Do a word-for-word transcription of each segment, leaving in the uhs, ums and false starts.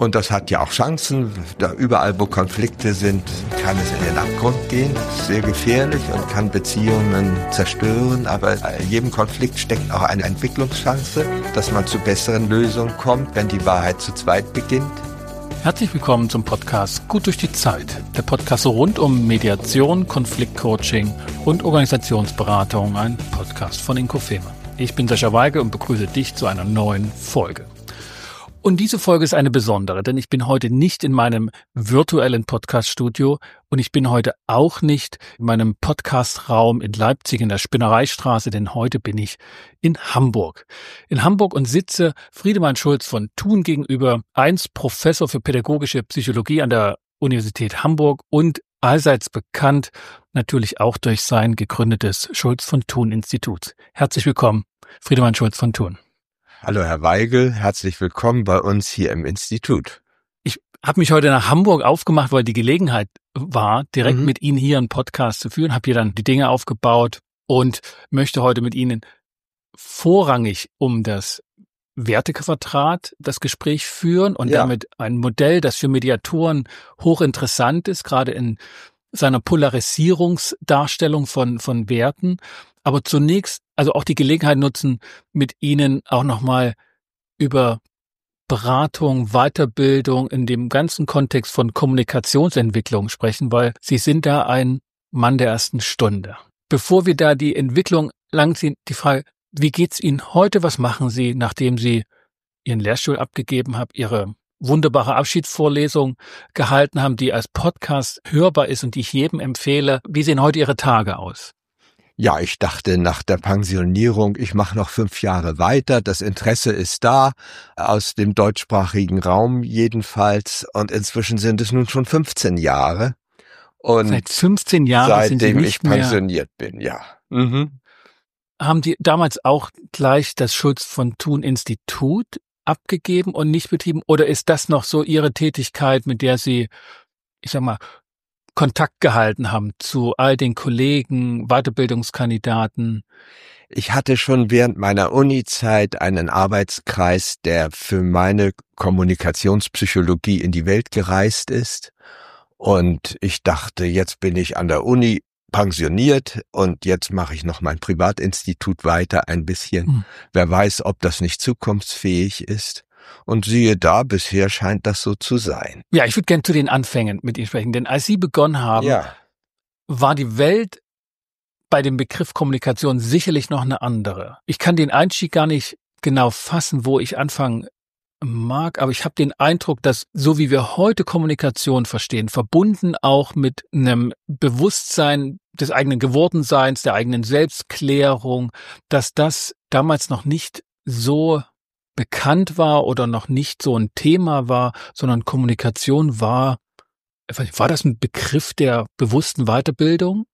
Und das hat ja auch Chancen. Da überall, wo Konflikte sind, kann es in den Abgrund gehen. Sehr gefährlich und kann Beziehungen zerstören. Aber in jedem Konflikt steckt auch eine Entwicklungschance, dass man zu besseren Lösungen kommt, wenn die Wahrheit zu zweit beginnt. Herzlich willkommen zum Podcast Gut durch die Zeit. Der Podcast rund um Mediation, Konfliktcoaching und Organisationsberatung. Ein Podcast von Inkofema. Ich bin Sascha Weigel und begrüße dich zu einer neuen Folge. Und diese Folge ist eine besondere, denn ich bin heute nicht in meinem virtuellen Podcast-Studio und ich bin heute auch nicht in meinem Podcast-Raum in Leipzig in der Spinnereistraße, denn heute bin ich in Hamburg. In Hamburg und sitze Friedemann Schulz von Thun gegenüber, einst Professor für pädagogische Psychologie an der Universität Hamburg und allseits bekannt natürlich auch durch sein gegründetes Schulz von Thun Institut. Herzlich willkommen, Friedemann Schulz von Thun. Hallo Herr Weigel, herzlich willkommen bei uns hier im Institut. Ich habe mich heute nach Hamburg aufgemacht, weil die Gelegenheit war, direkt mhm. mit Ihnen hier einen Podcast zu führen, habe hier dann die Dinge aufgebaut und möchte heute mit Ihnen vorrangig um das Wertequadrat das Gespräch führen und ja. damit ein Modell, das für Mediatoren hochinteressant ist, gerade in seiner Polarisierungsdarstellung von von Werten. Aber zunächst, also auch die Gelegenheit nutzen, mit Ihnen auch nochmal über Beratung, Weiterbildung in dem ganzen Kontext von Kommunikationsentwicklung sprechen, weil Sie sind da ein Mann der ersten Stunde. Bevor wir da die Entwicklung langziehen, die Frage, wie geht's Ihnen heute? Was machen Sie, nachdem Sie Ihren Lehrstuhl abgegeben haben, Ihre wunderbare Abschiedsvorlesung gehalten haben, die als Podcast hörbar ist und die ich jedem empfehle? Wie sehen heute Ihre Tage aus? Ja, ich dachte nach der Pensionierung, ich mache noch fünf Jahre weiter. Das Interesse ist da, aus dem deutschsprachigen Raum jedenfalls. Und inzwischen sind es nun schon fünfzehn Jahre. Und seit fünfzehn Jahren sind Sie nicht ich pensioniert mehr bin, ja. Mhm. Haben die damals auch gleich das Schulz von Thun Institut abgegeben und nicht betrieben? Oder ist das noch so Ihre Tätigkeit, mit der Sie, ich sag mal, Kontakt gehalten haben zu all den Kollegen, Weiterbildungskandidaten? Ich hatte schon während meiner Uni-Zeit einen Arbeitskreis, der für meine Kommunikationspsychologie in die Welt gereist ist. Und ich dachte, jetzt bin ich an der Uni pensioniert und jetzt mache ich noch mein Privatinstitut weiter ein bisschen. Hm. Wer weiß, ob das nicht zukunftsfähig ist. Und siehe da, bisher scheint das so zu sein. Ja, ich würde gerne zu den Anfängen mit Ihnen sprechen, denn als Sie begonnen haben, ja. war die Welt bei dem Begriff Kommunikation sicherlich noch eine andere. Ich kann den Einstieg gar nicht genau fassen, wo ich anfangen mag, aber ich habe den Eindruck, dass so wie wir heute Kommunikation verstehen, verbunden auch mit einem Bewusstsein des eigenen Gewordenseins, der eigenen Selbstklärung, dass das damals noch nicht so bekannt war oder noch nicht so ein Thema war, sondern Kommunikation war, war das ein Begriff der bewussten Weiterbildung?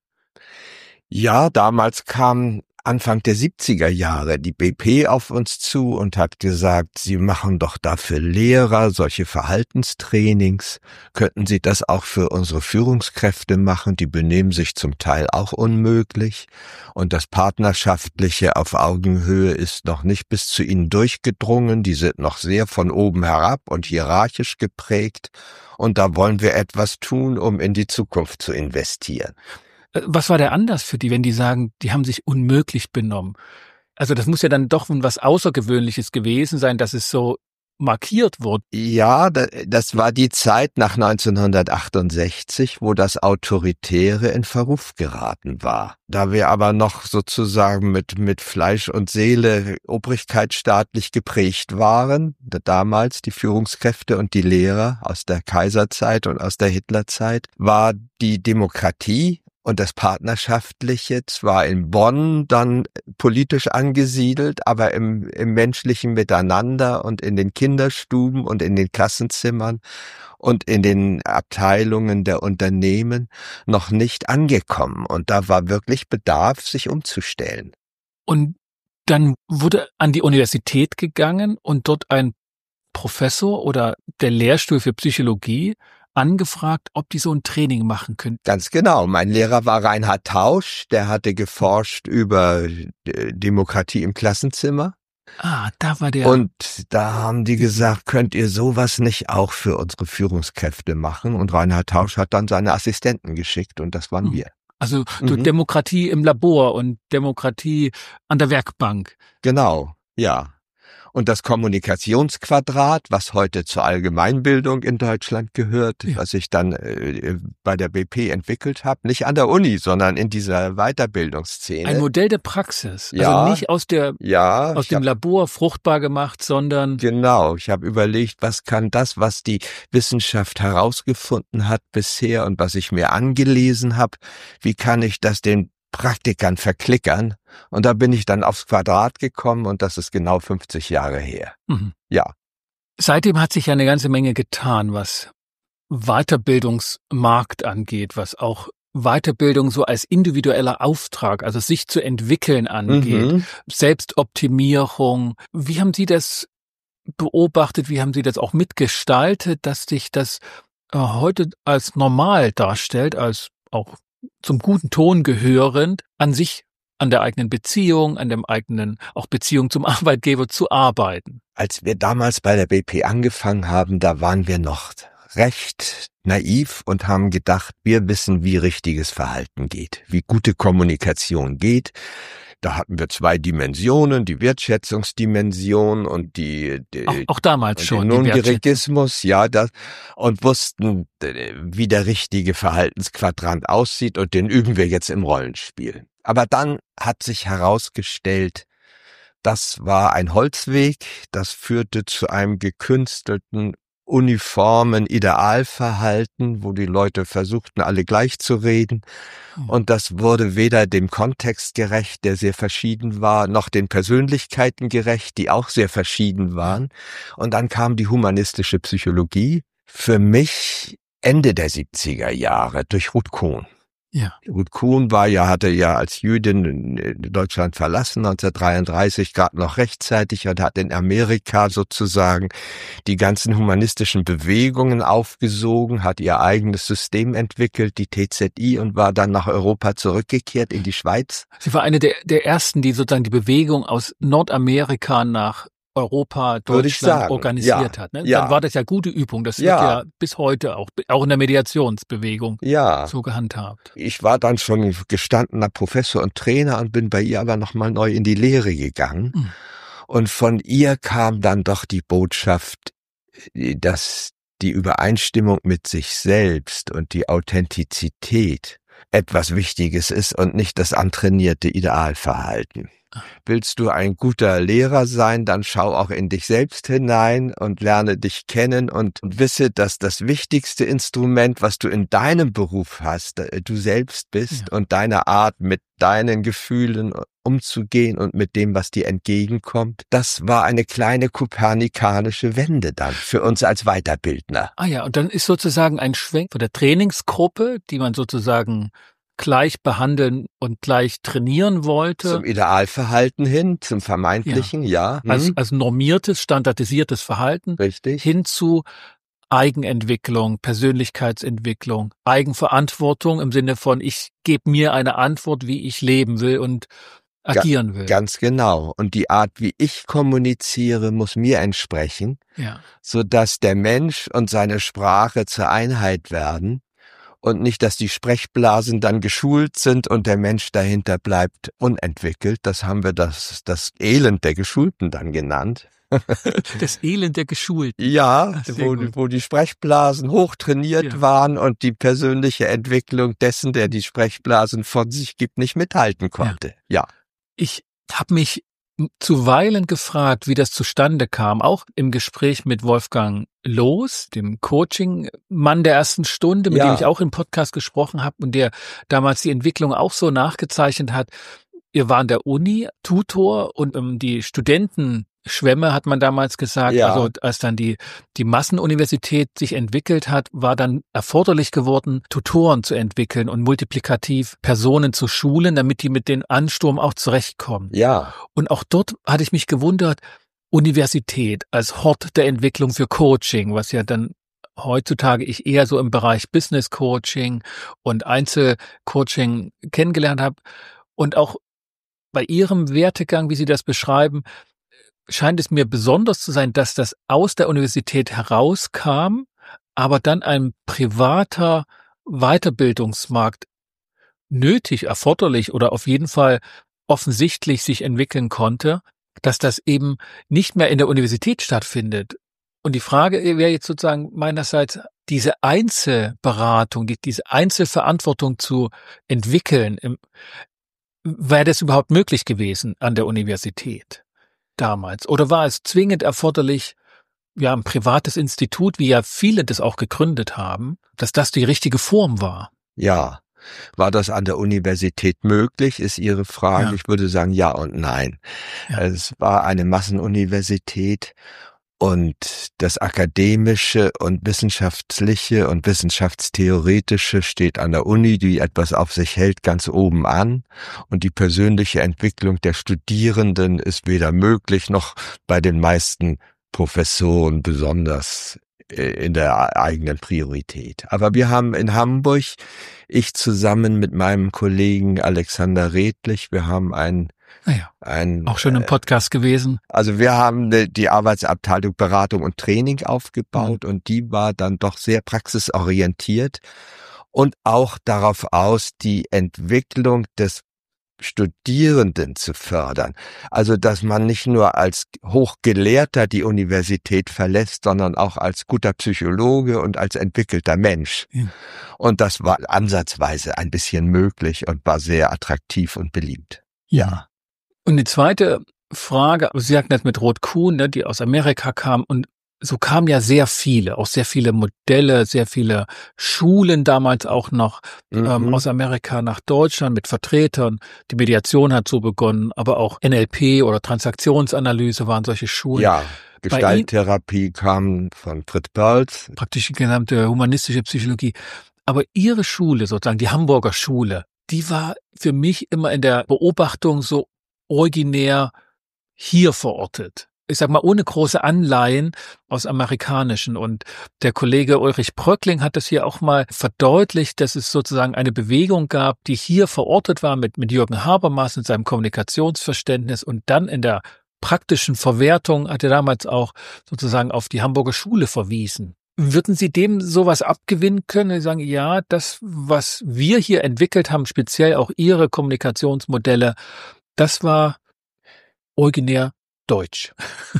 Ja, damals kam Anfang der siebziger Jahre die B P auf uns zu und hat gesagt, Sie machen doch dafür Lehrer solche Verhaltenstrainings. Könnten Sie das auch für unsere Führungskräfte machen? Die benehmen sich zum Teil auch unmöglich. Und das Partnerschaftliche auf Augenhöhe ist noch nicht bis zu Ihnen durchgedrungen. Die sind noch sehr von oben herab und hierarchisch geprägt. Und da wollen wir etwas tun, um in die Zukunft zu investieren. Was war der Anlass für die, wenn die sagen, die haben sich unmöglich benommen? Also das muss ja dann doch was Außergewöhnliches gewesen sein, dass es so markiert wurde. Ja, das war die Zeit nach neunzehnhundertachtundsechzig, wo das Autoritäre in Verruf geraten war. Da wir aber noch sozusagen mit mit Fleisch und Seele obrigkeitsstaatlich geprägt waren, damals die Führungskräfte und die Lehrer aus der Kaiserzeit und aus der Hitlerzeit, war die Demokratie und das Partnerschaftliche zwar in Bonn dann politisch angesiedelt, aber im, im menschlichen Miteinander und in den Kinderstuben und in den Klassenzimmern und in den Abteilungen der Unternehmen noch nicht angekommen. Und da war wirklich Bedarf, sich umzustellen. Und dann wurde an die Universität gegangen und dort ein Professor oder der Lehrstuhl für Psychologie angefragt, ob die so ein Training machen können. Ganz genau. Mein Lehrer war Reinhard Tausch, der hatte geforscht über Demokratie im Klassenzimmer. Ah, da war der. Und da haben die gesagt, könnt ihr sowas nicht auch für unsere Führungskräfte machen? Und Reinhard Tausch hat dann seine Assistenten geschickt und das waren wir. Also Mhm. Demokratie im Labor und Demokratie an der Werkbank. Genau, ja. Und das Kommunikationsquadrat, was heute zur Allgemeinbildung in Deutschland gehört, Ja. was ich dann äh, bei der B P entwickelt habe, nicht an der Uni, sondern in dieser Weiterbildungsszene. Ein Modell der Praxis. Ja, also nicht aus der ja, aus ich dem hab, Labor fruchtbar gemacht, sondern genau, ich habe überlegt, was kann das, was die Wissenschaft herausgefunden hat bisher und was ich mir angelesen habe, wie kann ich das den Praktikern verklickern? Und da bin ich dann aufs Quadrat gekommen und das ist genau fünfzig Jahre her. mhm. Ja. Seitdem hat sich ja eine ganze Menge getan, was Weiterbildungsmarkt angeht, was auch Weiterbildung so als individueller Auftrag, also sich zu entwickeln angeht, Mhm. Selbstoptimierung. Wie haben Sie das beobachtet, wie haben Sie das auch mitgestaltet, dass sich das äh, heute als normal darstellt, als auch zum guten Ton gehörend, an sich, an der eigenen Beziehung, an dem eigenen, auch Beziehung zum Arbeitgeber zu arbeiten? Als wir damals bei der B P angefangen haben, da waren wir noch recht naiv und haben gedacht, wir wissen, wie richtiges Verhalten geht, wie gute Kommunikation geht. Da hatten wir zwei Dimensionen, die Wertschätzungsdimension und die, die Auch, auch damals und schon. den die Non-Dirigismus, ja, das, und wussten, wie der richtige Verhaltensquadrant aussieht und den üben wir jetzt im Rollenspiel. Aber dann hat sich herausgestellt, das war ein Holzweg, das führte zu einem gekünstelten, uniformen Idealverhalten, wo die Leute versuchten, alle gleich zu reden. Und das wurde weder dem Kontext gerecht, der sehr verschieden war, noch den Persönlichkeiten gerecht, die auch sehr verschieden waren. Und dann kam die humanistische Psychologie, für mich Ende der siebziger Jahre, durch Ruth Kohn. Ja. Ruth Kohn war ja, hatte ja als Jüdin Deutschland verlassen, neunzehnhundertdreiunddreißig, gerade noch rechtzeitig, und hat in Amerika sozusagen die ganzen humanistischen Bewegungen aufgesogen, hat ihr eigenes System entwickelt, die T Z I, und war dann nach Europa zurückgekehrt in die Schweiz. Sie war eine der, der ersten, die sozusagen die Bewegung aus Nordamerika nach Europa, Deutschland organisiert ja, hat. Ne? Ja. Dann war das ja gute Übung. Das ja. wird ja bis heute auch, auch in der Mediationsbewegung ja. so gehandhabt. Ich war dann schon gestandener Professor und Trainer und bin bei ihr aber nochmal neu in die Lehre gegangen. Mhm. Und von ihr kam dann doch die Botschaft, dass die Übereinstimmung mit sich selbst und die Authentizität etwas Wichtiges ist und nicht das antrainierte Idealverhalten. Willst du ein guter Lehrer sein, dann schau auch in dich selbst hinein und lerne dich kennen und wisse, dass das wichtigste Instrument, was du in deinem Beruf hast, du selbst bist, ja. Und deine Art, mit deinen Gefühlen umzugehen und mit dem, was dir entgegenkommt. Das war eine kleine kopernikanische Wende dann für uns als Weiterbildner. Ah ja, und dann ist sozusagen ein Schwenk von der Trainingsgruppe, die man sozusagen gleich behandeln und gleich trainieren wollte. Zum Idealverhalten hin, zum vermeintlichen, ja. ja. Hm. Als, als normiertes, standardisiertes Verhalten. Richtig. Hin zu Eigenentwicklung, Persönlichkeitsentwicklung, Eigenverantwortung im Sinne von, ich gebe mir eine Antwort, wie ich leben will und agieren will. Ganz genau. Und die Art, wie ich kommuniziere, muss mir entsprechen, ja. sodass der Mensch und seine Sprache zur Einheit werden. Und nicht, dass die Sprechblasen dann geschult sind und der Mensch dahinter bleibt unentwickelt. Das haben wir das, das Elend der Geschulten dann genannt. Das Elend der Geschulten. Ja, wo, wo die Sprechblasen hochtrainiert ja. waren und die persönliche Entwicklung dessen, der die Sprechblasen von sich gibt, nicht mithalten konnte. Ja. ja. Ich habe mich zuweilen gefragt, wie das zustande kam, auch im Gespräch mit Wolfgang Loos, dem Coaching-Mann der ersten Stunde, mit ja. dem ich auch im Podcast gesprochen habe und der damals die Entwicklung auch so nachgezeichnet hat. Ihr war an der Uni Tutor und um, die Studentenschwemme, hat man damals gesagt, ja. also als dann die die Massenuniversität sich entwickelt hat, war dann erforderlich geworden, Tutoren zu entwickeln und multiplikativ Personen zu schulen, damit die mit den Ansturm auch zurechtkommen. Ja. Und auch dort hatte ich mich gewundert, Universität als Hort der Entwicklung für Coaching, was ja dann heutzutage ich eher so im Bereich Business Coaching und Einzelcoaching kennengelernt habe. Und auch bei Ihrem Wertegang, wie Sie das beschreiben, scheint es mir besonders zu sein, dass das aus der Universität herauskam, aber dann ein privater Weiterbildungsmarkt nötig, erforderlich oder auf jeden Fall offensichtlich sich entwickeln konnte, dass das eben nicht mehr in der Universität stattfindet. Und die Frage wäre jetzt sozusagen meinerseits, diese Einzelberatung, die, diese Einzelverantwortung zu entwickeln, wäre das überhaupt möglich gewesen an der Universität damals? Oder war es zwingend erforderlich, ja, ein privates Institut, wie ja viele das auch gegründet haben, dass das die richtige Form war? Ja. War das an der Universität möglich, ist Ihre Frage. Ja. Ich würde sagen ja und nein. Ja. Es war eine Massenuniversität und das Akademische und Wissenschaftliche und Wissenschaftstheoretische steht an der Uni, die etwas auf sich hält, ganz oben an. Und die persönliche Entwicklung der Studierenden ist weder möglich noch bei den meisten Professoren besonders in der eigenen Priorität. Aber wir haben in Hamburg, ich zusammen mit meinem Kollegen Alexander Redlich, wir haben ein, naja, ein auch schon im Podcast gewesen. Also wir haben die Arbeitsabteilung Beratung und Training aufgebaut, mhm. und die war dann doch sehr praxisorientiert und auch darauf aus, die Entwicklung des Studierenden zu fördern. Also, dass man nicht nur als Hochgelehrter die Universität verlässt, sondern auch als guter Psychologe und als entwickelter Mensch. Ja. Und das war ansatzweise ein bisschen möglich und war sehr attraktiv und beliebt. Ja. Und die zweite Frage, Sie sagten das mit Rot-Kuhn, ne, die aus Amerika kam, und so kamen ja sehr viele, auch sehr viele Modelle, sehr viele Schulen damals auch noch, mhm. ähm, aus Amerika nach Deutschland mit Vertretern. Die Mediation hat so begonnen, aber auch N L P oder Transaktionsanalyse waren solche Schulen. Ja, Gestalttherapie Ihnen, kam von Fritz Perls. Praktisch die gesamte humanistische Psychologie. Aber Ihre Schule, sozusagen die Hamburger Schule, die war für mich immer in der Beobachtung so originär hier verortet. Ich sag mal, ohne große Anleihen aus amerikanischen. Und der Kollege Ulrich Bröckling hat das hier auch mal verdeutlicht, dass es sozusagen eine Bewegung gab, die hier verortet war mit, mit Jürgen Habermas und seinem Kommunikationsverständnis, und dann in der praktischen Verwertung hat er damals auch sozusagen auf die Hamburger Schule verwiesen. Würden Sie dem sowas abgewinnen können? Sie sagen, ja, das, was wir hier entwickelt haben, speziell auch Ihre Kommunikationsmodelle, das war originär deutsch.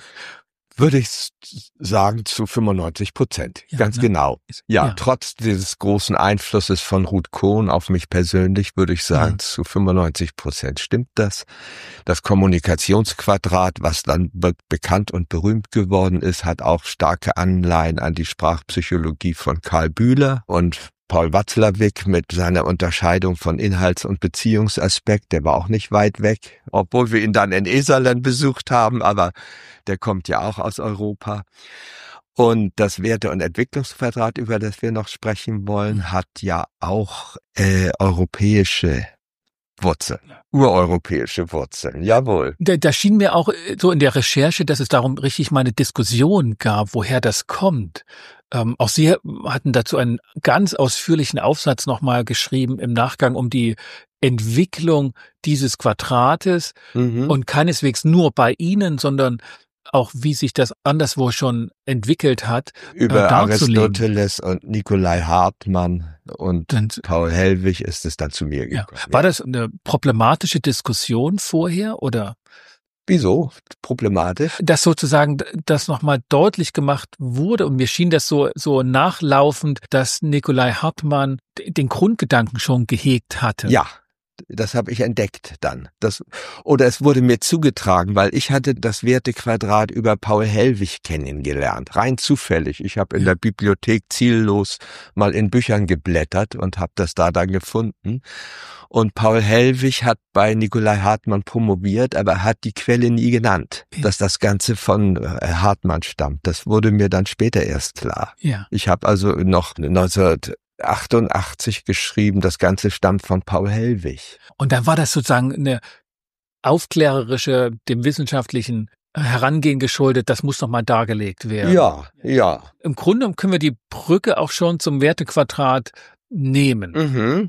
Würde ich sagen, zu fünfundneunzig Prozent. Ja, ganz ne? genau. Ja, ja, trotz dieses großen Einflusses von Ruth Cohn auf mich persönlich, würde ich sagen, ja. zu fünfundneunzig Prozent stimmt das. Das Kommunikationsquadrat, was dann be- bekannt und berühmt geworden ist, hat auch starke Anleihen an die Sprachpsychologie von Karl Bühler und Paul Watzlawick mit seiner Unterscheidung von Inhalts- und Beziehungsaspekt, der war auch nicht weit weg, obwohl wir ihn dann in Eserland besucht haben, aber der kommt ja auch aus Europa. Und das Werte- und Entwicklungsquadrat, über das wir noch sprechen wollen, hat ja auch äh, europäische Wurzeln, ureuropäische Wurzeln, jawohl. Da, da schien mir auch so in der Recherche, dass es darum richtig mal eine Diskussion gab, woher das kommt. Ähm, auch Sie hatten dazu einen ganz ausführlichen Aufsatz nochmal geschrieben im Nachgang um die Entwicklung dieses Quadrates, mhm. und keineswegs nur bei Ihnen, sondern auch wie sich das anderswo schon entwickelt hat. Über äh, Aristoteles und Nikolai Hartmann und dann, Paul Hellwig ist es dann zu mir gekommen. Ja. War das eine problematische Diskussion vorher oder? Wieso problematisch? Dass sozusagen das nochmal deutlich gemacht wurde, und mir schien das so so nachlaufend, dass Nikolai Hartmann den Grundgedanken schon gehegt hatte. Ja, das habe ich entdeckt dann. Das, oder es wurde mir zugetragen, weil ich hatte das Wertequadrat über Paul Hellwig kennengelernt, rein zufällig. Ich habe in der Bibliothek ziellos mal in Büchern geblättert und habe das da dann gefunden. Und Paul Hellwig hat bei Nikolai Hartmann promoviert, aber hat die Quelle nie genannt, ja. dass das Ganze von Hartmann stammt. Das wurde mir dann später erst klar. Ja. Ich habe also noch neunzehnhundertachtundachtzig geschrieben, das Ganze stammt von Paul Hellwig. Und dann war das sozusagen eine aufklärerische, dem wissenschaftlichen Herangehen geschuldet, das muss noch mal dargelegt werden. Ja, ja. Im Grunde können wir die Brücke auch schon zum Wertequadrat nehmen. Mhm.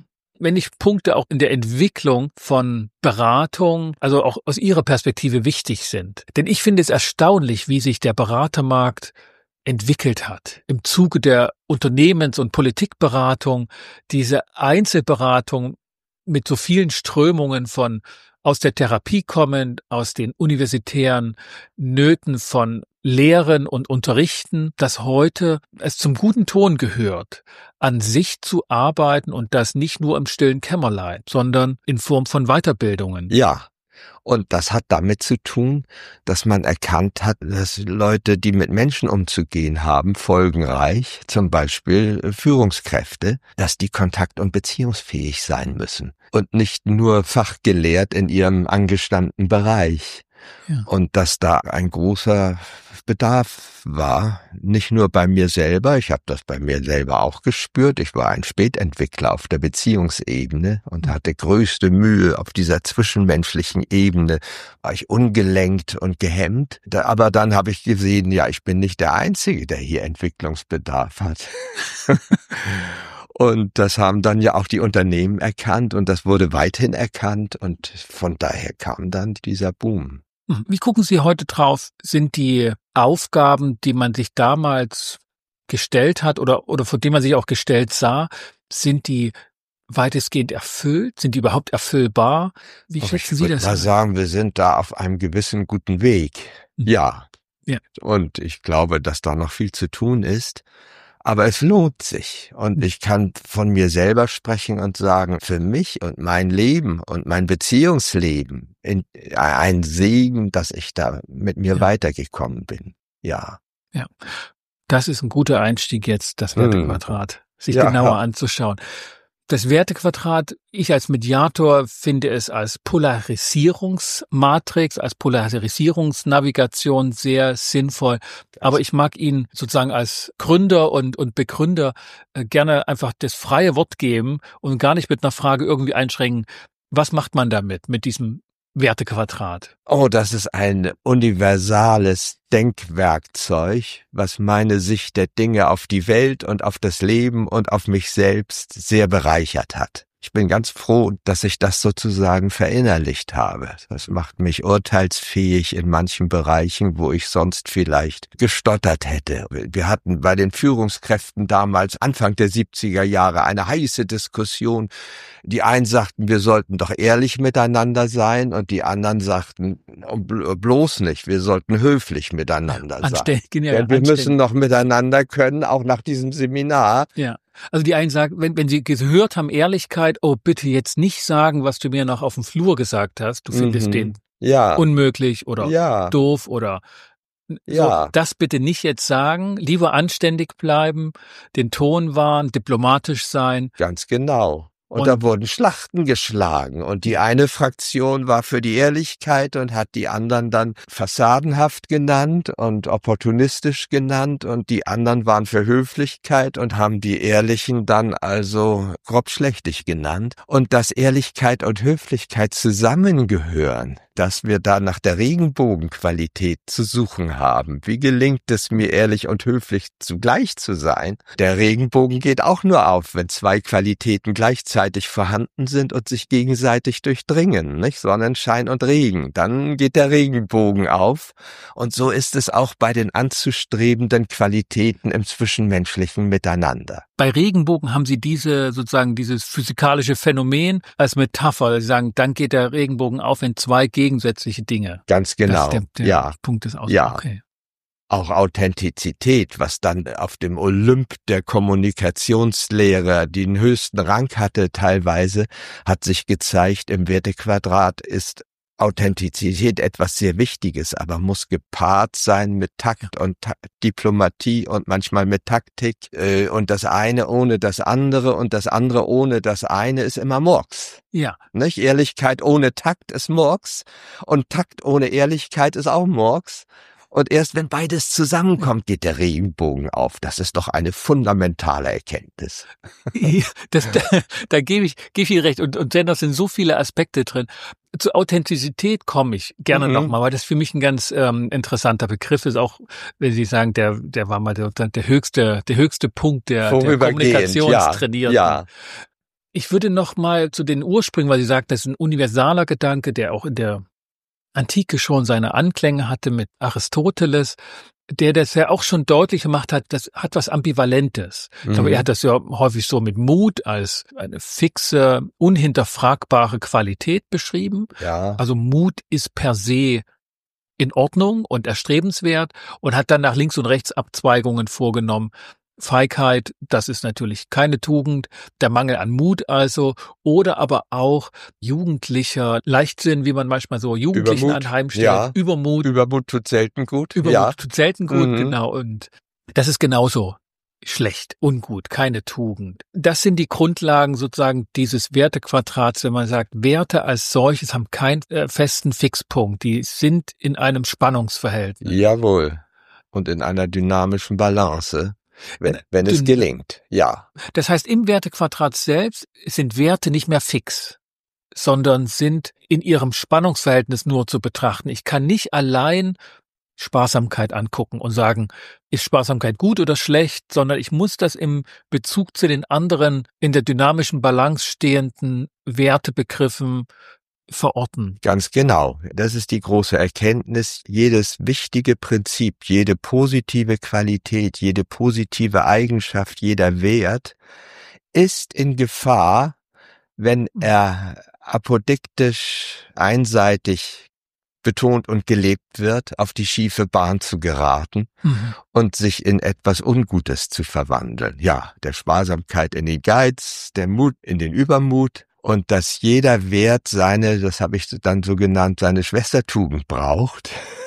wenn ich Punkte auch in der Entwicklung von Beratung, also auch aus Ihrer Perspektive wichtig sind. Denn ich finde es erstaunlich, wie sich der Beratermarkt entwickelt hat. Im Zuge der Unternehmens- und Politikberatung, diese Einzelberatung mit so vielen Strömungen von aus der Therapie kommend, aus den universitären Nöten von Lehren und Unterrichten, dass heute es zum guten Ton gehört, an sich zu arbeiten und das nicht nur im stillen Kämmerlein, sondern in Form von Weiterbildungen. Ja. Und das hat damit zu tun, dass man erkannt hat, dass Leute, die mit Menschen umzugehen haben, folgenreich, zum Beispiel Führungskräfte, dass die kontakt- und beziehungsfähig sein müssen und nicht nur fachgelehrt in ihrem angestammten Bereich. Ja. Und dass da ein großer Bedarf war, nicht nur bei mir selber, ich habe das bei mir selber auch gespürt, ich war ein Spätentwickler auf der Beziehungsebene und hatte größte Mühe auf dieser zwischenmenschlichen Ebene, war ich ungelenkt und gehemmt, aber dann habe ich gesehen, ja, ich bin nicht der Einzige, der hier Entwicklungsbedarf hat. Und das haben dann ja auch die Unternehmen erkannt und das wurde weithin erkannt und von daher kam dann dieser Boom. Wie gucken Sie heute drauf? Sind die Aufgaben, die man sich damals gestellt hat oder, oder vor denen man sich auch gestellt sah, sind die weitestgehend erfüllt? Sind die überhaupt erfüllbar? Wie Ach, schätzen Sie das? Ich würde mal sagen, wir sind da auf einem gewissen guten Weg. Mhm. Ja. ja. Und ich glaube, dass da noch viel zu tun ist. Aber es lohnt sich und ich kann von mir selber sprechen und sagen, für mich und mein Leben und mein Beziehungsleben in, ein Segen, dass ich da mit mir ja. weitergekommen bin. Ja. Ja. Das ist ein guter Einstieg jetzt, das Wertequadrat, hm. sich ja. genauer anzuschauen. Das Wertequadrat, ich als Mediator finde es als Polarisierungsmatrix, als Polarisierungsnavigation sehr sinnvoll. Aber ich mag Ihnen sozusagen als Gründer und, und Begründer gerne einfach das freie Wort geben und gar nicht mit einer Frage irgendwie einschränken. Was macht man damit, mit diesem Wertequadrat? Oh, das ist ein universales Denkwerkzeug, was meine Sicht der Dinge auf die Welt und auf das Leben und auf mich selbst sehr bereichert hat. Ich bin ganz froh, dass ich das sozusagen verinnerlicht habe. Das macht mich urteilsfähig in manchen Bereichen, wo ich sonst vielleicht gestottert hätte. Wir hatten bei den Führungskräften damals Anfang der siebziger Jahre eine heiße Diskussion. Die einen sagten, wir sollten doch ehrlich miteinander sein und die anderen sagten, bloß nicht, wir sollten höflich miteinander sein. Anständig, ja, Denn wir anständig. müssen noch miteinander können, auch nach diesem Seminar. Ja. Also die einen sagen, wenn, wenn sie gehört haben, Ehrlichkeit, oh, bitte jetzt nicht sagen, was du mir noch auf dem Flur gesagt hast. Du findest mhm. den ja. unmöglich oder ja. doof oder ja. so. Das bitte nicht jetzt sagen. Lieber anständig bleiben, den Ton wahren, diplomatisch sein. Ganz genau. Und, und da wurden Schlachten geschlagen und die eine Fraktion war für die Ehrlichkeit und hat die anderen dann fassadenhaft genannt und opportunistisch genannt und die anderen waren für Höflichkeit und haben die Ehrlichen dann also grobschlächtig genannt. Und dass Ehrlichkeit und Höflichkeit zusammengehören, dass wir da nach der Regenbogenqualität zu suchen haben. Wie gelingt es mir, ehrlich und höflich zugleich zu sein? Der Regenbogen geht auch nur auf, wenn zwei Qualitäten gleichzeitig vorhanden sind und sich gegenseitig durchdringen, nicht? Sonnenschein und Regen. Dann geht der Regenbogen auf. Und so ist es auch bei den anzustrebenden Qualitäten im zwischenmenschlichen Miteinander. Bei Regenbogen haben Sie diese, sozusagen dieses physikalische Phänomen als Metapher. Sie sagen, dann geht der Regenbogen auf, wenn zwei gegensätzliche Dinge. Ganz genau. Das ist der, der ja. Punkt des Ausdrucks. Ja. Okay. Auch Authentizität, was dann auf dem Olymp der Kommunikationslehre den höchsten Rang hatte teilweise, hat sich gezeigt, im Wertequadrat ist Authentizität etwas sehr Wichtiges, aber muss gepaart sein mit Takt und Ta- Diplomatie und manchmal mit Taktik. Äh, und das eine ohne das andere und das andere ohne das eine ist immer Murks. Ja. Nicht? Ehrlichkeit ohne Takt ist Murks und Takt ohne Ehrlichkeit ist auch Murks. Und erst wenn beides zusammenkommt, geht der Regenbogen auf. Das ist doch eine fundamentale Erkenntnis. Ja, das, da, da gebe ich, gebe ich Ihnen recht. Und, und denn da sind so viele Aspekte drin. Zur Authentizität komme ich gerne mhm. nochmal, weil das für mich ein ganz ähm, interessanter Begriff ist. Auch wenn Sie sagen, der, der war mal der, der höchste, der höchste Punkt der, der Kommunikationstrainierten. Ja, ja. Ich würde noch mal zu den Ursprüngen, weil Sie sagt, das ist ein universaler Gedanke, der auch in der Antike schon seine Anklänge hatte mit Aristoteles, der das ja auch schon deutlich gemacht hat, das hat was Ambivalentes. Mhm. Ich glaube, er hat das ja häufig so mit Mut als eine fixe, unhinterfragbare Qualität beschrieben. Ja. Also Mut ist per se in Ordnung und erstrebenswert und hat dann nach links und rechts Abzweigungen vorgenommen. Feigheit, das ist natürlich keine Tugend, der Mangel an Mut also, oder aber auch jugendlicher Leichtsinn, wie man manchmal so Jugendlichen Übermut, anheimstellt. ja. Übermut. Übermut tut selten gut. Übermut ja. tut selten gut, mhm. genau. Und das ist genauso schlecht, ungut, keine Tugend. Das sind die Grundlagen sozusagen dieses Wertequadrats, wenn man sagt, Werte als solches haben keinen äh, festen Fixpunkt, die sind in einem Spannungsverhältnis. Jawohl. Und in einer dynamischen Balance. Wenn, wenn es gelingt, ja. Das heißt, im Wertequadrat selbst sind Werte nicht mehr fix, sondern sind in ihrem Spannungsverhältnis nur zu betrachten. Ich kann nicht allein Sparsamkeit angucken und sagen, ist Sparsamkeit gut oder schlecht, sondern ich muss das im Bezug zu den anderen in der dynamischen Balance stehenden Wertebegriffen verorten. Ganz genau. Das ist die große Erkenntnis. Jedes wichtige Prinzip, jede positive Qualität, jede positive Eigenschaft, jeder Wert ist in Gefahr, wenn er apodiktisch, einseitig betont und gelebt wird, auf die schiefe Bahn zu geraten mhm. und sich in etwas Ungutes zu verwandeln. Ja, der Sparsamkeit in den Geiz, der Mut in den Übermut. Und dass jeder Wert seine, das habe ich dann so genannt, seine Schwestertugend braucht,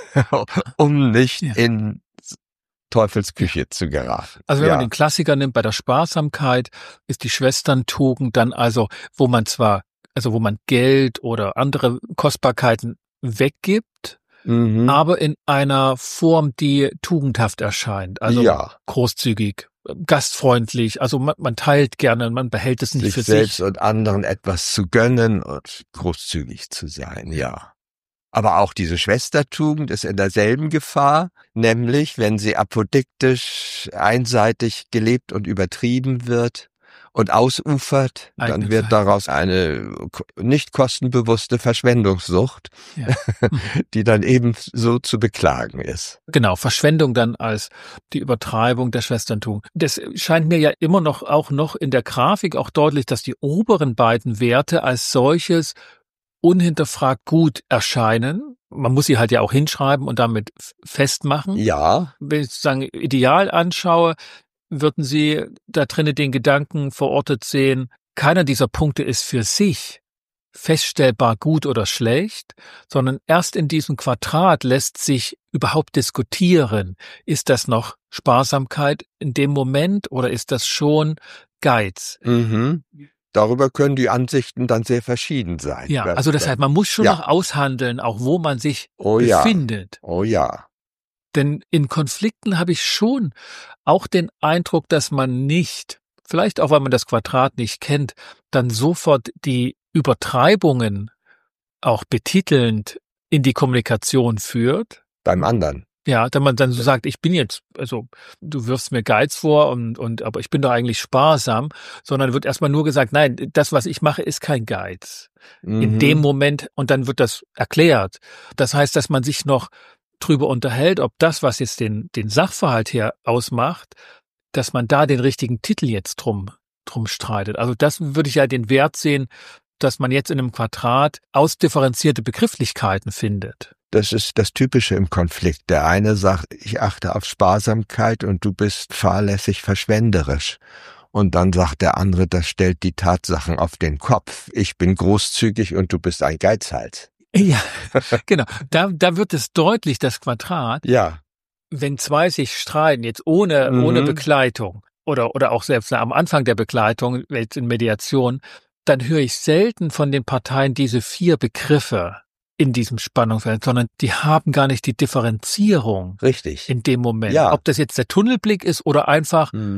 um nicht ja. in Teufelsküche ja. zu geraten. Also wenn ja. man den Klassiker nimmt, bei der Sparsamkeit ist die Schwesterntugend dann also, wo man zwar, also wo man Geld oder andere Kostbarkeiten weggibt, mhm. aber in einer Form, die tugendhaft erscheint. Also ja. großzügig, gastfreundlich, also man, man teilt gerne, man behält es nicht sich für selbst sich. Und anderen etwas zu gönnen und großzügig zu sein, ja. Aber auch diese Schwestertugend ist in derselben Gefahr, nämlich wenn sie apodiktisch, einseitig gelebt und übertrieben wird und ausufert, Eigene dann wird Zeit. Daraus eine nicht kostenbewusste Verschwendungssucht, ja. die dann eben so zu beklagen ist. Genau, Verschwendung dann als die Übertreibung der Schwesterntum. Das scheint mir ja immer noch, auch noch in der Grafik auch deutlich, dass die oberen beiden Werte als solches unhinterfragt gut erscheinen. Man muss sie halt ja auch hinschreiben und damit festmachen. Ja. Wenn ich sozusagen ideal anschaue, würden Sie da drinnen den Gedanken verortet sehen, keiner dieser Punkte ist für sich feststellbar gut oder schlecht, sondern erst in diesem Quadrat lässt sich überhaupt diskutieren, ist das noch Sparsamkeit in dem Moment oder ist das schon Geiz? Mhm. Darüber können die Ansichten dann sehr verschieden sein. Ja, also das heißt, man muss schon ja. noch aushandeln, auch wo man sich oh befindet. Ja. Oh ja. Denn in Konflikten habe ich schon auch den Eindruck, dass man nicht, vielleicht auch weil man das Quadrat nicht kennt, dann sofort die Übertreibungen auch betitelnd in die Kommunikation führt. Beim anderen. Ja, wenn man dann so sagt, ich bin jetzt, also du wirfst mir Geiz vor und, und aber ich bin doch eigentlich sparsam, sondern wird erstmal nur gesagt, nein, das, was ich mache, ist kein Geiz. Mhm. In dem Moment, und dann wird das erklärt. Das heißt, dass man sich noch drüber unterhält, ob das, was jetzt den, den Sachverhalt hier ausmacht, dass man da den richtigen Titel jetzt drum, drum streitet. Also das würde ich ja den Wert sehen, dass man jetzt in einem Quadrat ausdifferenzierte Begrifflichkeiten findet. Das ist das Typische im Konflikt. Der eine sagt, ich achte auf Sparsamkeit und du bist fahrlässig verschwenderisch. Und dann sagt der andere, das stellt die Tatsachen auf den Kopf. Ich bin großzügig und du bist ein Geizhals. Ja, genau. Da, da wird es deutlich, das Quadrat. Ja. Wenn zwei sich streiten, jetzt ohne, mhm. ohne Begleitung oder, oder auch selbst am Anfang der Begleitung, jetzt in Mediation, dann höre ich selten von den Parteien diese vier Begriffe in diesem Spannungsfeld, sondern die haben gar nicht die Differenzierung. Richtig. In dem Moment. Ja. Ob das jetzt der Tunnelblick ist oder einfach, mhm.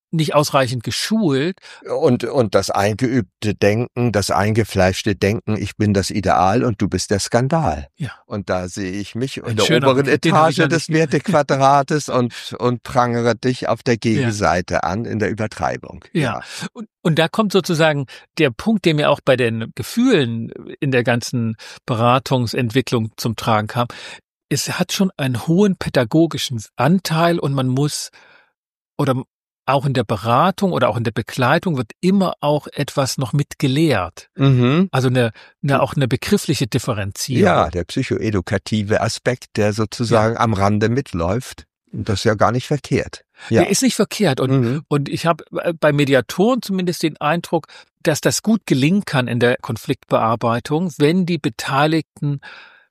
nicht ausreichend geschult. Und, und das eingeübte Denken, das eingefleischte Denken, ich bin das Ideal und du bist der Skandal. Ja. Und da sehe ich mich Ein in der schöner oberen Blick, den Etage habe ich des noch nicht- Wertequadrates und, und prangere dich auf der Gegenseite an in der Übertreibung. Ja. Und, und da kommt sozusagen der Punkt, der mir auch bei den Gefühlen in der ganzen Beratungsentwicklung zum Tragen kam. Es hat schon einen hohen pädagogischen Anteil und man muss, oder auch in der Beratung oder auch in der Begleitung wird immer auch etwas noch mit gelehrt. Mhm. Also eine, eine auch eine begriffliche Differenzierung. Ja, der psychoedukative Aspekt, der sozusagen am Rande mitläuft. Und das ist ja gar nicht verkehrt. Ja. Der ist nicht verkehrt. Und, Mhm. und ich habe bei Mediatoren zumindest den Eindruck, dass das gut gelingen kann in der Konfliktbearbeitung, wenn die Beteiligten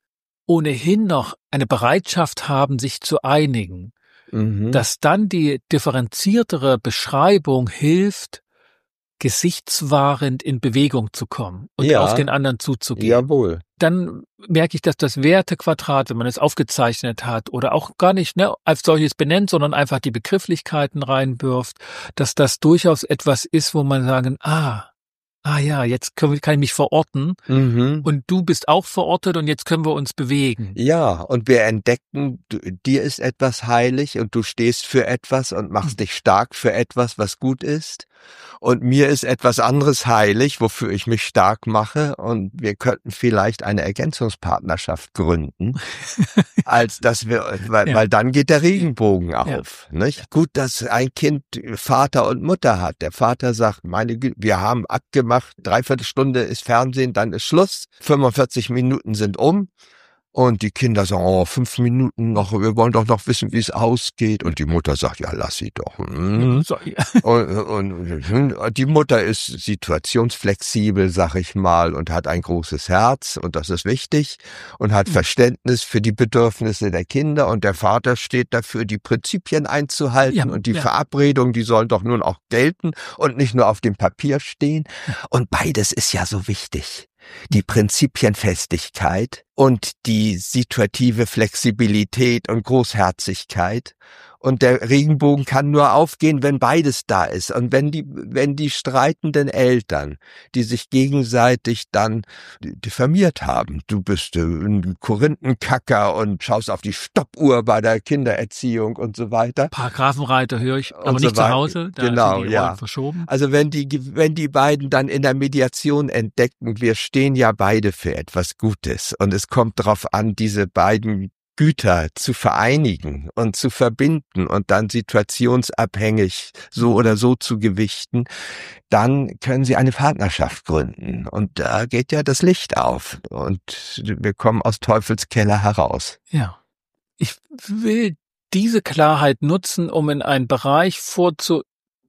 ohnehin noch eine Bereitschaft haben, sich zu einigen. Mhm. Dass dann die differenziertere Beschreibung hilft, gesichtswahrend in Bewegung zu kommen und Ja. auf den anderen zuzugehen. Jawohl. Dann merke ich, dass das Wertequadrat, wenn man es aufgezeichnet hat oder auch gar nicht ne, als solches benennt, sondern einfach die Begrifflichkeiten reinwirft, dass das durchaus etwas ist, wo man sagen, ah, ah ja, jetzt können wir, kann ich mich verorten Mhm. und du bist auch verortet und jetzt können wir uns bewegen. Ja, und wir entdecken, du, dir ist etwas heilig und du stehst für etwas und machst Mhm. dich stark für etwas, was gut ist. Und mir ist etwas anderes heilig, wofür ich mich stark mache. Und wir könnten vielleicht eine Ergänzungspartnerschaft gründen, als dass wir, weil, Ja. weil dann geht der Regenbogen auf. Nicht? Gut, dass ein Kind Vater und Mutter hat. Der Vater sagt, meine Güte, wir haben abgemacht, dreiviertel Stunde ist Fernsehen, dann ist Schluss. fünfundvierzig Minuten sind um. Und die Kinder sagen, oh, fünf Minuten noch, wir wollen doch noch wissen, wie es ausgeht. Und die Mutter sagt, ja, lass sie doch. Hm. So, ja. Und, und, und die Mutter ist situationsflexibel, sag ich mal, und hat ein großes Herz, und das ist wichtig, und hat Verständnis für die Bedürfnisse der Kinder. Und der Vater steht dafür, die Prinzipien einzuhalten, Ja, und die ja. Verabredungen, die sollen doch nun auch gelten und nicht nur auf dem Papier stehen. Und beides ist ja so wichtig. Die Prinzipienfestigkeit und die situative Flexibilität und Großherzigkeit. Und der Regenbogen kann nur aufgehen, wenn beides da ist. Und wenn die, wenn die streitenden Eltern, die sich gegenseitig dann diffamiert haben, du bist äh, ein Korinthenkacker und schaust auf die Stoppuhr bei der Kindererziehung und so weiter. Paragraphenreiter höre ich, aber Und so nicht zu weiter. Hause. Da Genau, sind die ja. Rollen verschoben. Also wenn die, wenn die beiden dann in der Mediation entdecken, wir stehen ja beide für etwas Gutes, und es kommt darauf an, diese beiden Güter zu vereinigen und zu verbinden und dann situationsabhängig so oder so zu gewichten, dann können sie eine Partnerschaft gründen. Und da geht ja das Licht auf und wir kommen aus Teufelskeller heraus. Ja. Ich will diese Klarheit nutzen, um in einen Bereich vorzutasten,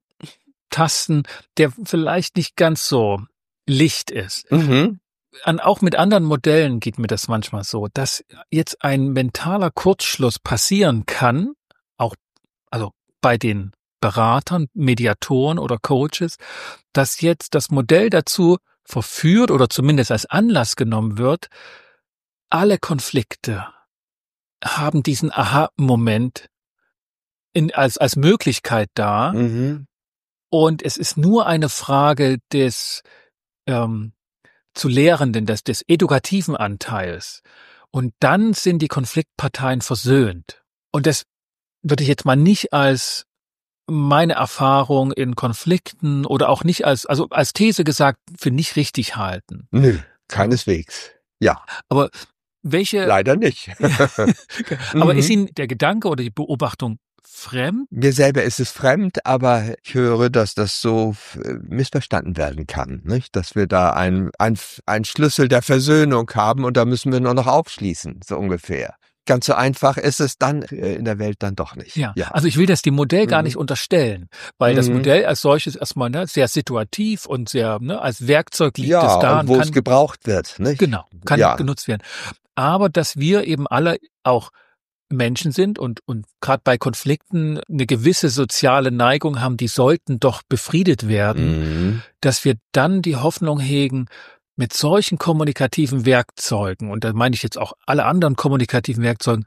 der vielleicht nicht ganz so licht ist. Mhm. An, auch mit anderen Modellen geht mir das manchmal so, dass jetzt ein mentaler Kurzschluss passieren kann, auch also bei den Beratern, Mediatoren oder Coaches, dass jetzt das Modell dazu verführt oder zumindest als Anlass genommen wird, alle Konflikte haben diesen Aha-Moment in, als, als Möglichkeit da, Mhm. und es ist nur eine Frage des ähm, zu Lehrenden, des, des edukativen Anteils. Und dann sind die Konfliktparteien versöhnt. Und das würde ich jetzt mal nicht als meine Erfahrung in Konflikten oder auch nicht als, also als These gesagt, für nicht richtig halten. Nö, keineswegs. Ja, Aber welche, leider nicht. aber Mhm. ist Ihnen der Gedanke oder die Beobachtung fremd? Mir selber ist es fremd, aber ich höre, dass das so äh, missverstanden werden kann, nicht? Dass wir da ein, ein, ein Schlüssel der Versöhnung haben und da müssen wir nur noch aufschließen, so ungefähr. Ganz so einfach ist es dann äh, in der Welt dann doch nicht. Ja, also ich will das dem Modell gar Mhm. nicht unterstellen, weil das Mhm. Modell als solches erstmal ne, sehr situativ und sehr ne, als Werkzeug liegt ja, es da und wo und es kann, gebraucht wird, nicht? genau, kann Ja. genutzt werden. Aber dass wir eben alle auch Menschen sind und, und gerade bei Konflikten eine gewisse soziale Neigung haben, die sollten doch befriedet werden, Mhm. dass wir dann die Hoffnung hegen, mit solchen kommunikativen Werkzeugen, und da meine ich jetzt auch alle anderen kommunikativen Werkzeugen,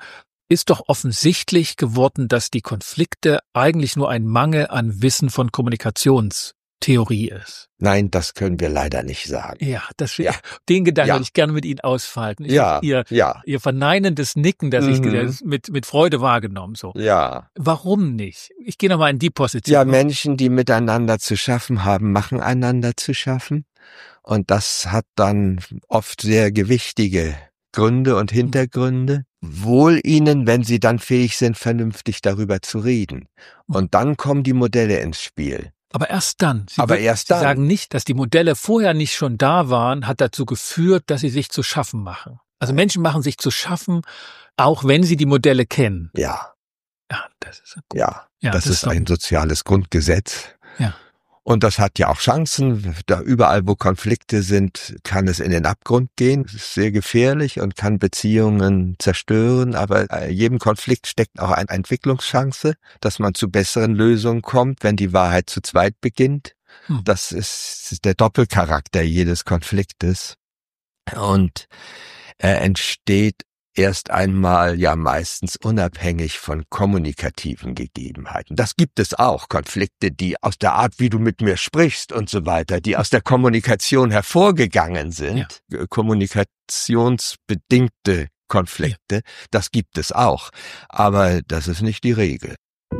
ist doch offensichtlich geworden, dass die Konflikte eigentlich nur ein Mangel an Wissen von Kommunikationstheorie ist. Nein, das können wir leider nicht sagen. Ja, das, Ja. den Gedanken Ja. würde ich gerne mit Ihnen ausfalten. Ich Ja, habe Ihr, ja, Ihr verneinendes Nicken, das ich Mhm. mit, mit Freude wahrgenommen, so. ja. Warum nicht? Ich gehe nochmal in die Position. Ja, Menschen, die miteinander zu schaffen haben, machen einander zu schaffen. Und das hat dann oft sehr gewichtige Gründe und Hintergründe. Wohl ihnen, wenn sie dann fähig sind, vernünftig darüber zu reden. Und dann kommen die Modelle ins Spiel. Aber erst dann. Sie Aber wür- erst Sie dann. sagen nicht, dass die Modelle vorher nicht schon da waren, hat dazu geführt, dass sie sich zu schaffen machen. Also Menschen machen sich zu schaffen, auch wenn sie die Modelle kennen. Ja, Ja, das ist gut. ja. Ja, das, das ist ist doch- ein soziales Grundgesetz. Ja. Und das hat ja auch Chancen. Da überall, wo Konflikte sind, kann es in den Abgrund gehen. Es ist sehr gefährlich und kann Beziehungen zerstören. Aber äh, jedem Konflikt steckt auch eine Entwicklungschance, dass man zu besseren Lösungen kommt, wenn die Wahrheit zu zweit beginnt. Hm. Das ist der Doppelcharakter jedes Konfliktes. Und er entsteht erst einmal ja meistens unabhängig von kommunikativen Gegebenheiten. Das gibt es auch, Konflikte, die aus der Art, wie du mit mir sprichst und so weiter, die aus der Kommunikation hervorgegangen sind, ja. Kommunikationsbedingte Konflikte, ja. Das gibt es auch, aber das ist nicht die Regel.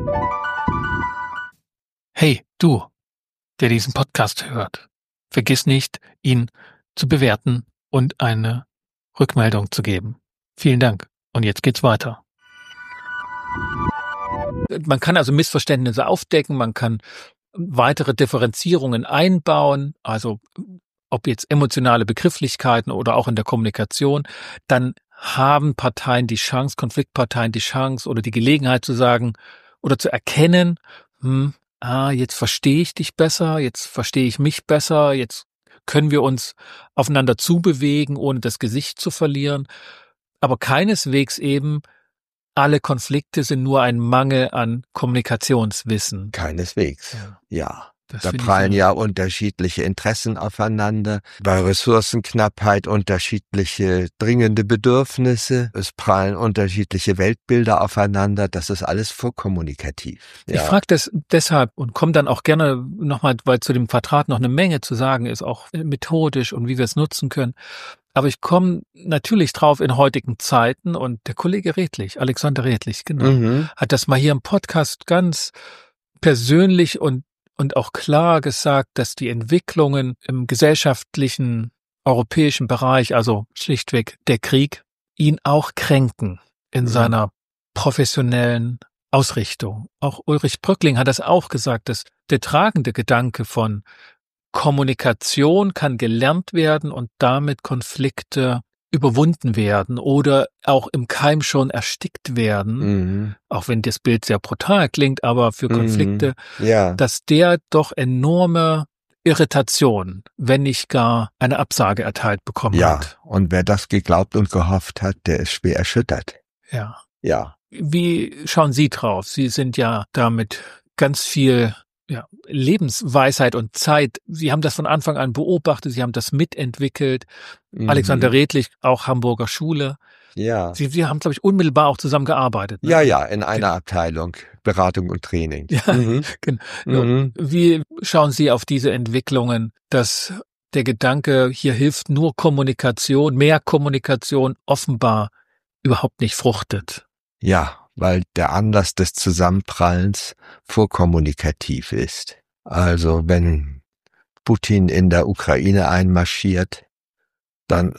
Hey, du, der diesen Podcast hört, vergiss nicht, ihn zu bewerten und eine Rückmeldung zu geben. Vielen Dank. Und jetzt geht's weiter. Man kann also Missverständnisse aufdecken, man kann weitere Differenzierungen einbauen, also ob jetzt emotionale Begrifflichkeiten oder auch in der Kommunikation, dann haben Parteien die Chance, Konfliktparteien die Chance oder die Gelegenheit zu sagen oder zu erkennen, hm, ah, jetzt verstehe ich dich besser, jetzt verstehe ich mich besser, jetzt können wir uns aufeinander zubewegen, ohne das Gesicht zu verlieren. Aber keineswegs eben, alle Konflikte sind nur ein Mangel an Kommunikationswissen. Keineswegs, ja. ja Da prallen ja unterschiedliche Interessen aufeinander. Bei Ressourcenknappheit unterschiedliche dringende Bedürfnisse. Es prallen unterschiedliche Weltbilder aufeinander. Das ist alles vorkommunikativ. Ja. Ich frage das deshalb und komme dann auch gerne nochmal, weil zu dem Quadrat noch eine Menge zu sagen ist, auch methodisch und wie wir es nutzen können. Aber ich komme natürlich drauf in heutigen Zeiten und der Kollege Redlich, Alexander Redlich, genau, mhm. hat das mal hier im Podcast ganz persönlich und und auch klar gesagt, dass die Entwicklungen im gesellschaftlichen europäischen Bereich, also schlichtweg der Krieg, ihn auch kränken in mhm. seiner professionellen Ausrichtung. Auch Ulrich Bröckling hat das auch gesagt, dass der tragende Gedanke von Kommunikation kann gelernt werden und damit Konflikte überwunden werden oder auch im Keim schon erstickt werden, mhm. auch wenn das Bild sehr brutal klingt, aber für Konflikte, mhm. ja. dass der doch enorme Irritation, wenn nicht gar eine Absage erteilt bekommen ja. hat. Ja, und wer das geglaubt und gehofft hat, der ist schwer erschüttert. Ja. Ja. Wie schauen Sie drauf? Sie sind ja damit ganz viel ja, Lebensweisheit und Zeit. Sie haben das von Anfang an beobachtet, Sie haben das mitentwickelt. Mhm. Alexander Redlich, auch Hamburger Schule. Ja. Sie, Sie haben, glaube ich, unmittelbar auch zusammen gearbeitet. Ne? Ja, ja, in einer genau. Abteilung, Beratung und Training. Ja, mhm. genau. Mhm. Wie schauen Sie auf diese Entwicklungen, dass der Gedanke, hier hilft nur Kommunikation, mehr Kommunikation offenbar überhaupt nicht fruchtet? Ja. Weil der Anlass des Zusammenprallens vorkommunikativ ist. Also wenn Putin in der Ukraine einmarschiert, dann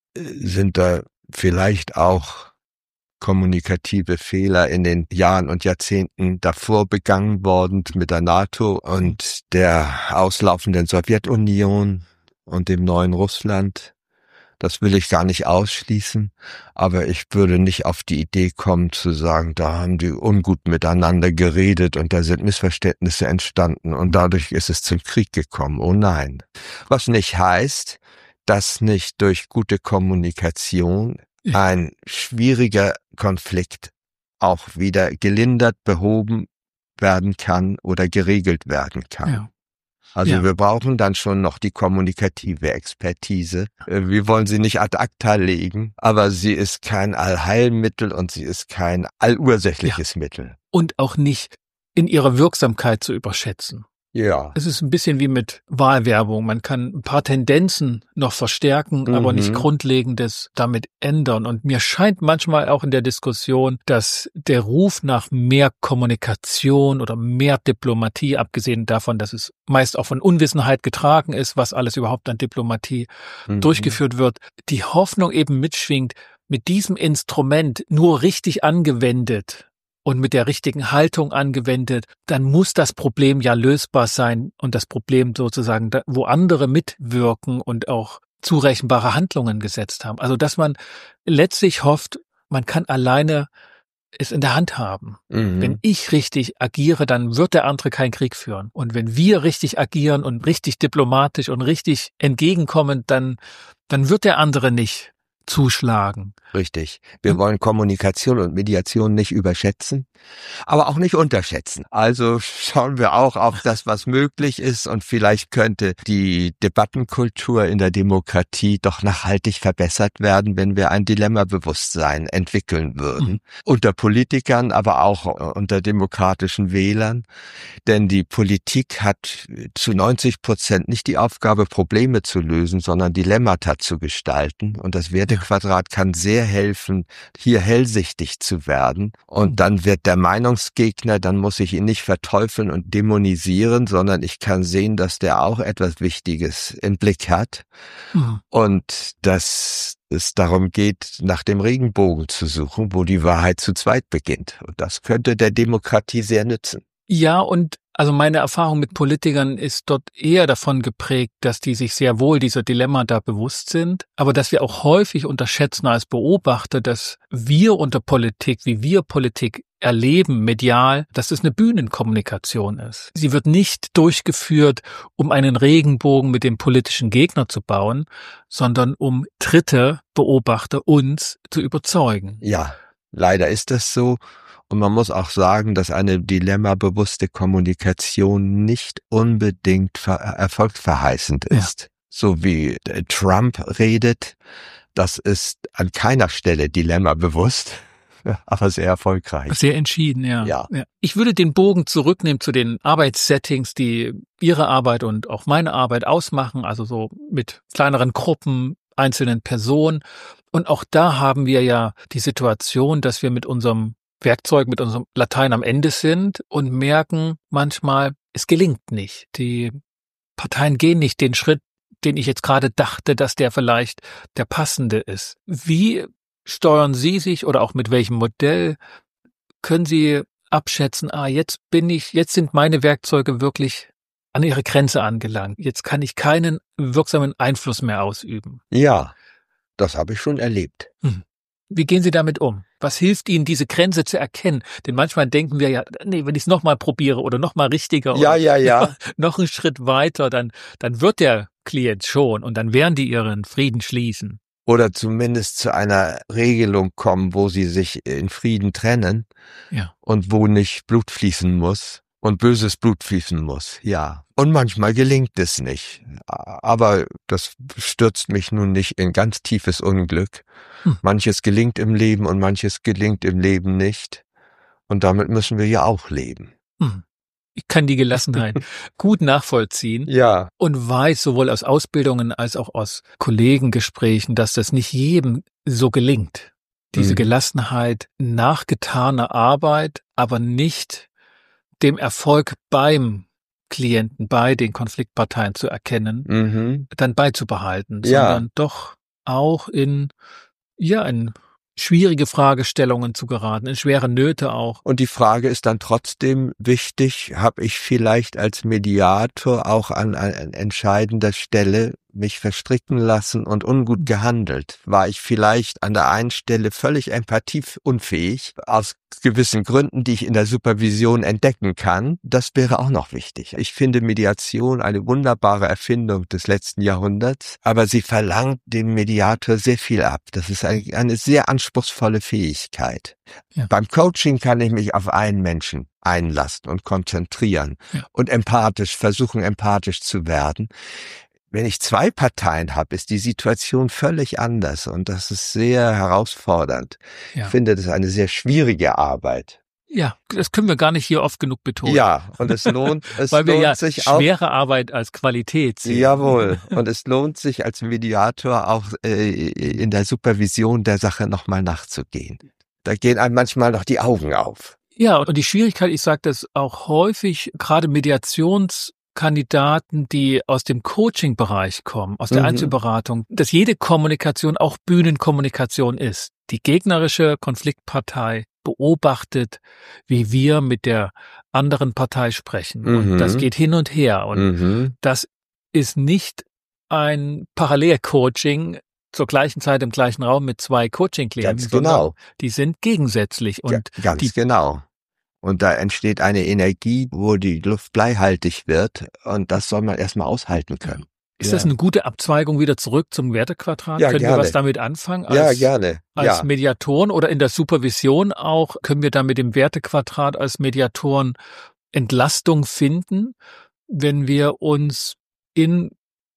sind da vielleicht auch kommunikative Fehler in den Jahren und Jahrzehnten davor begangen worden mit der NATO und der auslaufenden Sowjetunion und dem neuen Russland. Das will ich gar nicht ausschließen, aber ich würde nicht auf die Idee kommen zu sagen, da haben die ungut miteinander geredet und da sind Missverständnisse entstanden und dadurch ist es zum Krieg gekommen. Oh nein. Was nicht heißt, dass nicht durch gute Kommunikation ein schwieriger Konflikt auch wieder gelindert, behoben werden kann oder geregelt werden kann. Ja. Also Ja. wir brauchen dann schon noch die kommunikative Expertise. Wir wollen sie nicht ad acta legen, aber sie ist kein Allheilmittel und sie ist kein allursächliches ja. Mittel. Und auch nicht in ihrer Wirksamkeit zu überschätzen. Ja. Es ist ein bisschen wie mit Wahlwerbung. Man kann ein paar Tendenzen noch verstärken, mhm. aber nicht Grundlegendes damit ändern. Und mir scheint manchmal auch in der Diskussion, dass der Ruf nach mehr Kommunikation oder mehr Diplomatie, abgesehen davon, dass es meist auch von Unwissenheit getragen ist, was alles überhaupt an Diplomatie mhm. durchgeführt wird, die Hoffnung eben mitschwingt, mit diesem Instrument nur richtig angewendet und mit der richtigen Haltung angewendet, dann muss das Problem ja lösbar sein und das Problem sozusagen, wo andere mitwirken und auch zurechenbare Handlungen gesetzt haben. Also dass man letztlich hofft, man kann alleine es in der Hand haben. Mhm. Wenn ich richtig agiere, dann wird der andere keinen Krieg führen. Und wenn wir richtig agieren und richtig diplomatisch und richtig entgegenkommen, dann, dann wird der andere nicht zuschlagen. Richtig. Wir wollen Kommunikation und Mediation nicht überschätzen, aber auch nicht unterschätzen. Also schauen wir auch auf das, was möglich ist, und vielleicht könnte die Debattenkultur in der Demokratie doch nachhaltig verbessert werden, wenn wir ein Dilemmabewusstsein entwickeln würden. Mhm. Unter Politikern, aber auch unter demokratischen Wählern. Denn die Politik hat zu neunzig Prozent nicht die Aufgabe, Probleme zu lösen, sondern Dilemmata zu gestalten. Und das Wertequadrat kann sehr helfen, hier hellsichtig zu werden. Und dann wird der Meinungsgegner, dann muss ich ihn nicht verteufeln und dämonisieren, sondern ich kann sehen, dass der auch etwas Wichtiges im Blick hat. Mhm. Und dass es darum geht, nach dem Regenbogen zu suchen, wo die Wahrheit zu zweit beginnt. Und das könnte der Demokratie sehr nützen. Ja, und also meine Erfahrung mit Politikern ist dort eher davon geprägt, dass die sich sehr wohl dieser Dilemma da bewusst sind, aber dass wir auch häufig unterschätzen als Beobachter, dass wir unter Politik, wie wir Politik erleben, medial, dass es eine Bühnenkommunikation ist. Sie wird nicht durchgeführt, um einen Regenbogen mit dem politischen Gegner zu bauen, sondern um dritte Beobachter, uns zu überzeugen. Ja, leider ist das so. Und man muss auch sagen, dass eine dilemmabewusste Kommunikation nicht unbedingt ver- erfolgsverheißend ist. Ja. So wie Trump redet, das ist an keiner Stelle dilemmabewusst, aber sehr erfolgreich. Sehr entschieden, ja. Ja. ja. Ich würde den Bogen zurücknehmen zu den Arbeitssettings, die Ihre Arbeit und auch meine Arbeit ausmachen, also so mit kleineren Gruppen, einzelnen Personen. Und auch da haben wir ja die Situation, dass wir mit unserem Werkzeug, mit unserem Latein am Ende sind und merken manchmal, es gelingt nicht. Die Parteien gehen nicht den Schritt, den ich jetzt gerade dachte, dass der vielleicht der passende ist. Wie steuern Sie sich oder auch mit welchem Modell können Sie abschätzen, ah, jetzt bin ich, jetzt sind meine Werkzeuge wirklich an ihre Grenze angelangt. Jetzt kann ich keinen wirksamen Einfluss mehr ausüben. Ja, das habe ich schon erlebt. Hm. Wie gehen Sie damit um? Was hilft Ihnen, diese Grenze zu erkennen? Denn manchmal denken wir ja, nee, wenn ich es nochmal probiere oder nochmal richtiger ja, oder ja, ja. Noch, noch einen Schritt weiter, dann, dann wird der Klient schon und dann werden die ihren Frieden schließen. Oder zumindest zu einer Regelung kommen, wo sie sich in Frieden trennen, ja. Und wo nicht Blut fließen muss und böses Blut fließen muss, ja. Und manchmal gelingt es nicht. Aber das stürzt mich nun nicht in ganz tiefes Unglück. Hm. Manches gelingt im Leben und manches gelingt im Leben nicht. Und damit müssen wir ja auch leben. Hm. Ich kann die Gelassenheit gut nachvollziehen. Ja. Und weiß sowohl aus Ausbildungen als auch aus Kollegengesprächen, dass das nicht jedem so gelingt. Diese mhm. Gelassenheit nach getaner Arbeit, aber nicht dem Erfolg beim Klienten, bei den Konfliktparteien zu erkennen, mhm. dann beizubehalten, ja. sondern doch auch in, ja, in schwierige Fragestellungen zu geraten, in schwere Nöte auch. Und die Frage ist dann trotzdem wichtig, habe ich vielleicht als Mediator auch an, an entscheidender Stelle mich verstricken lassen und ungut gehandelt? War ich vielleicht an der einen Stelle völlig empathieunfähig, aus gewissen Gründen, die ich in der Supervision entdecken kann? Das wäre auch noch wichtig. Ich finde Mediation eine wunderbare Erfindung des letzten Jahrhunderts, aber sie verlangt dem Mediator sehr viel ab. Das ist eine, eine sehr anspruchsvolle Fähigkeit. Ja. Beim Coaching kann ich mich auf einen Menschen einlassen und konzentrieren ja. und empathisch, versuchen empathisch zu werden. Wenn ich zwei Parteien habe, ist die Situation völlig anders und das ist sehr herausfordernd. Ja. Ich finde, das ist eine sehr schwierige Arbeit. Ja, das können wir gar nicht hier oft genug betonen. Ja, und es lohnt, es Weil wir lohnt ja sich auch. Schwere Arbeit als Qualität sehen. Jawohl. Und es lohnt sich als Mediator auch äh, in der Supervision der Sache nochmal nachzugehen. Da gehen einem manchmal noch die Augen auf. Ja, und die Schwierigkeit, ich sage das auch häufig, gerade Mediationskandidaten, die aus dem Coaching-Bereich kommen, aus der mhm. Einzelberatung, dass jede Kommunikation auch Bühnenkommunikation ist. Die gegnerische Konfliktpartei beobachtet, wie wir mit der anderen Partei sprechen. Mhm. Und das geht hin und her. Und mhm. das ist nicht ein Parallelcoaching zur gleichen Zeit im gleichen Raum mit zwei Coaching-Klienten. Ganz genau. Die sind gegensätzlich. Und ja, ganz die, genau. Und da entsteht eine Energie, wo die Luft bleihaltig wird. Und das soll man erstmal aushalten können. Ist ja. das eine gute Abzweigung wieder zurück zum Wertequadrat? Ja, können gerne. wir was damit anfangen? Als, ja, gerne. Als ja. Mediatoren oder in der Supervision auch, können wir da mit dem Wertequadrat als Mediatoren Entlastung finden, wenn wir uns in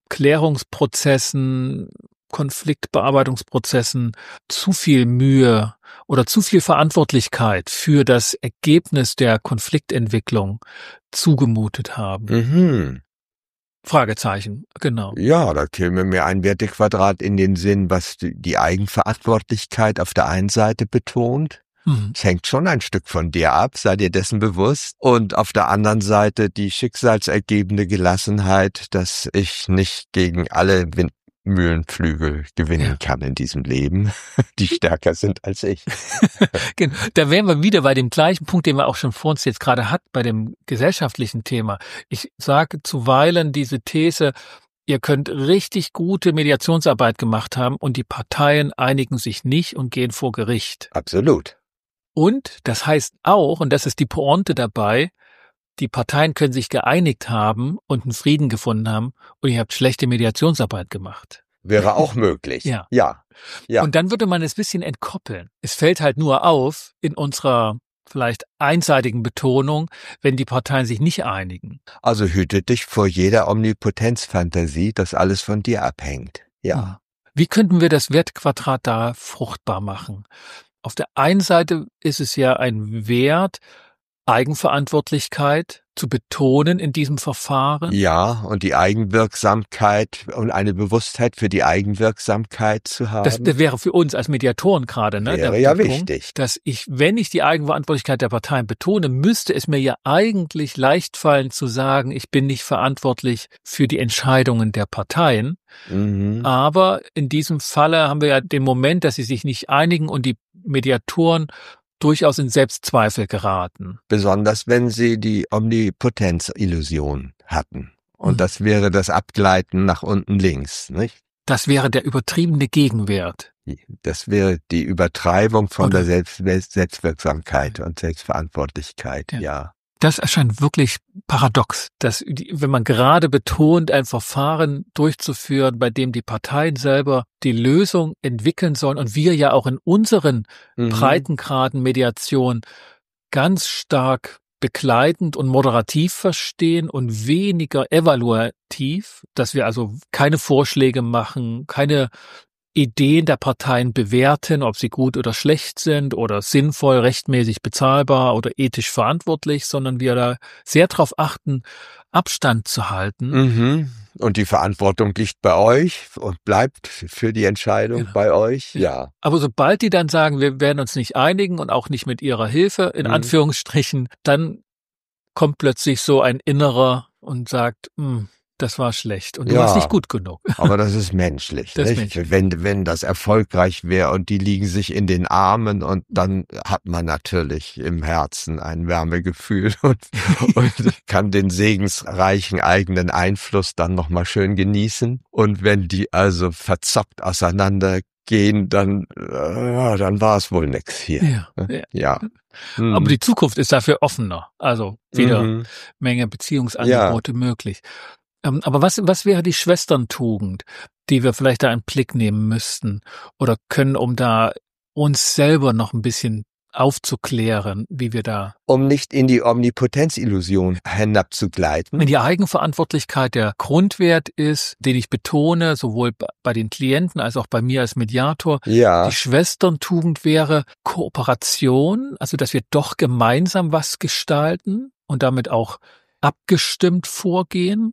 Klärungsprozessen, Konfliktbearbeitungsprozessen zu viel Mühe oder zu viel Verantwortlichkeit für das Ergebnis der Konfliktentwicklung zugemutet haben? Mhm. Fragezeichen, genau. Ja, da käme mir ein Wertequadrat in den Sinn, was die Eigenverantwortlichkeit auf der einen Seite betont. Mhm. Es hängt schon ein Stück von dir ab, sei dir dessen bewusst. Und auf der anderen Seite die schicksalsergebende Gelassenheit, dass ich nicht gegen alle Windmühlenflügel gewinnen ja. kann in diesem Leben, die stärker sind als ich. Genau. Da wären wir wieder bei dem gleichen Punkt, den wir auch schon vor uns jetzt gerade hatten, bei dem gesellschaftlichen Thema. Ich sage zuweilen diese These, ihr könnt richtig gute Mediationsarbeit gemacht haben und die Parteien einigen sich nicht und gehen vor Gericht. Absolut. Und das heißt auch, und das ist die Pointe dabei, die Parteien können sich geeinigt haben und einen Frieden gefunden haben und ihr habt schlechte Mediationsarbeit gemacht. Wäre auch möglich. Ja. ja. Ja. Und dann würde man es ein bisschen entkoppeln. Es fällt halt nur auf in unserer vielleicht einseitigen Betonung, wenn die Parteien sich nicht einigen. Also hüte dich vor jeder Omnipotenzfantasie, dass alles von dir abhängt. Ja. Wie könnten wir das Wertquadrat da fruchtbar machen? Auf der einen Seite ist es ja ein Wert, Eigenverantwortlichkeit zu betonen in diesem Verfahren. Ja, und die Eigenwirksamkeit und eine Bewusstheit für die Eigenwirksamkeit zu haben. Das, das wäre für uns als Mediatoren gerade, ne? Wäre der, ja der wichtig. Punkt, dass ich, wenn ich die Eigenverantwortlichkeit der Parteien betone, müsste es mir ja eigentlich leicht fallen zu sagen, ich bin nicht verantwortlich für die Entscheidungen der Parteien. Mhm. Aber in diesem Falle haben wir ja den Moment, dass sie sich nicht einigen und die Mediatoren durchaus in Selbstzweifel geraten. Besonders wenn sie die Omnipotenzillusion hatten. Und mhm. das wäre das Abgleiten nach unten links, nicht? Das wäre der übertriebene Gegenwert. Das wäre die Übertreibung von Oder? der Selbst- Selbstwirksamkeit und Selbstverantwortlichkeit, ja. ja. Das erscheint wirklich paradox, dass, die, wenn man gerade betont, ein Verfahren durchzuführen, bei dem die Parteien selber die Lösung entwickeln sollen und wir ja auch in unseren mhm. Breitengraden Mediation ganz stark begleitend und moderativ verstehen und weniger evaluativ, dass wir also keine Vorschläge machen, keine Ideen der Parteien bewerten, ob sie gut oder schlecht sind oder sinnvoll, rechtmäßig bezahlbar oder ethisch verantwortlich, sondern wir da sehr darauf achten, Abstand zu halten. Mhm. Und die Verantwortung liegt bei euch und bleibt für die Entscheidung genau. bei euch, ja. Aber sobald die dann sagen, wir werden uns nicht einigen und auch nicht mit ihrer Hilfe, in mhm. Anführungsstrichen, dann kommt plötzlich so ein Innerer und sagt, mh, das war schlecht und du Ja, warst nicht gut genug. aber das ist menschlich. Das ist nicht? menschlich. Wenn, wenn das erfolgreich wäre und die liegen sich in den Armen und dann hat man natürlich im Herzen ein Wärmegefühl und, und kann den segensreichen eigenen Einfluss dann nochmal schön genießen. Und wenn die also verzockt auseinandergehen, dann, äh, dann war es wohl nix hier. Ja, ja. Ja. Mhm. Aber die Zukunft ist dafür offener. Also wieder Mhm. Menge Beziehungsangebote möglich. Ähm, aber was, was wäre die Schwesterntugend, die wir vielleicht da einen Blick nehmen müssten oder können, um da uns selber noch ein bisschen aufzuklären, wie wir da Um nicht in die Omnipotenzillusion hinabzugleiten. in die Eigenverantwortlichkeit der Grundwert ist, den ich betone, sowohl bei den Klienten als auch bei mir als Mediator. Ja. Die Schwesterntugend wäre Kooperation, also dass wir doch gemeinsam was gestalten und damit auch abgestimmt vorgehen.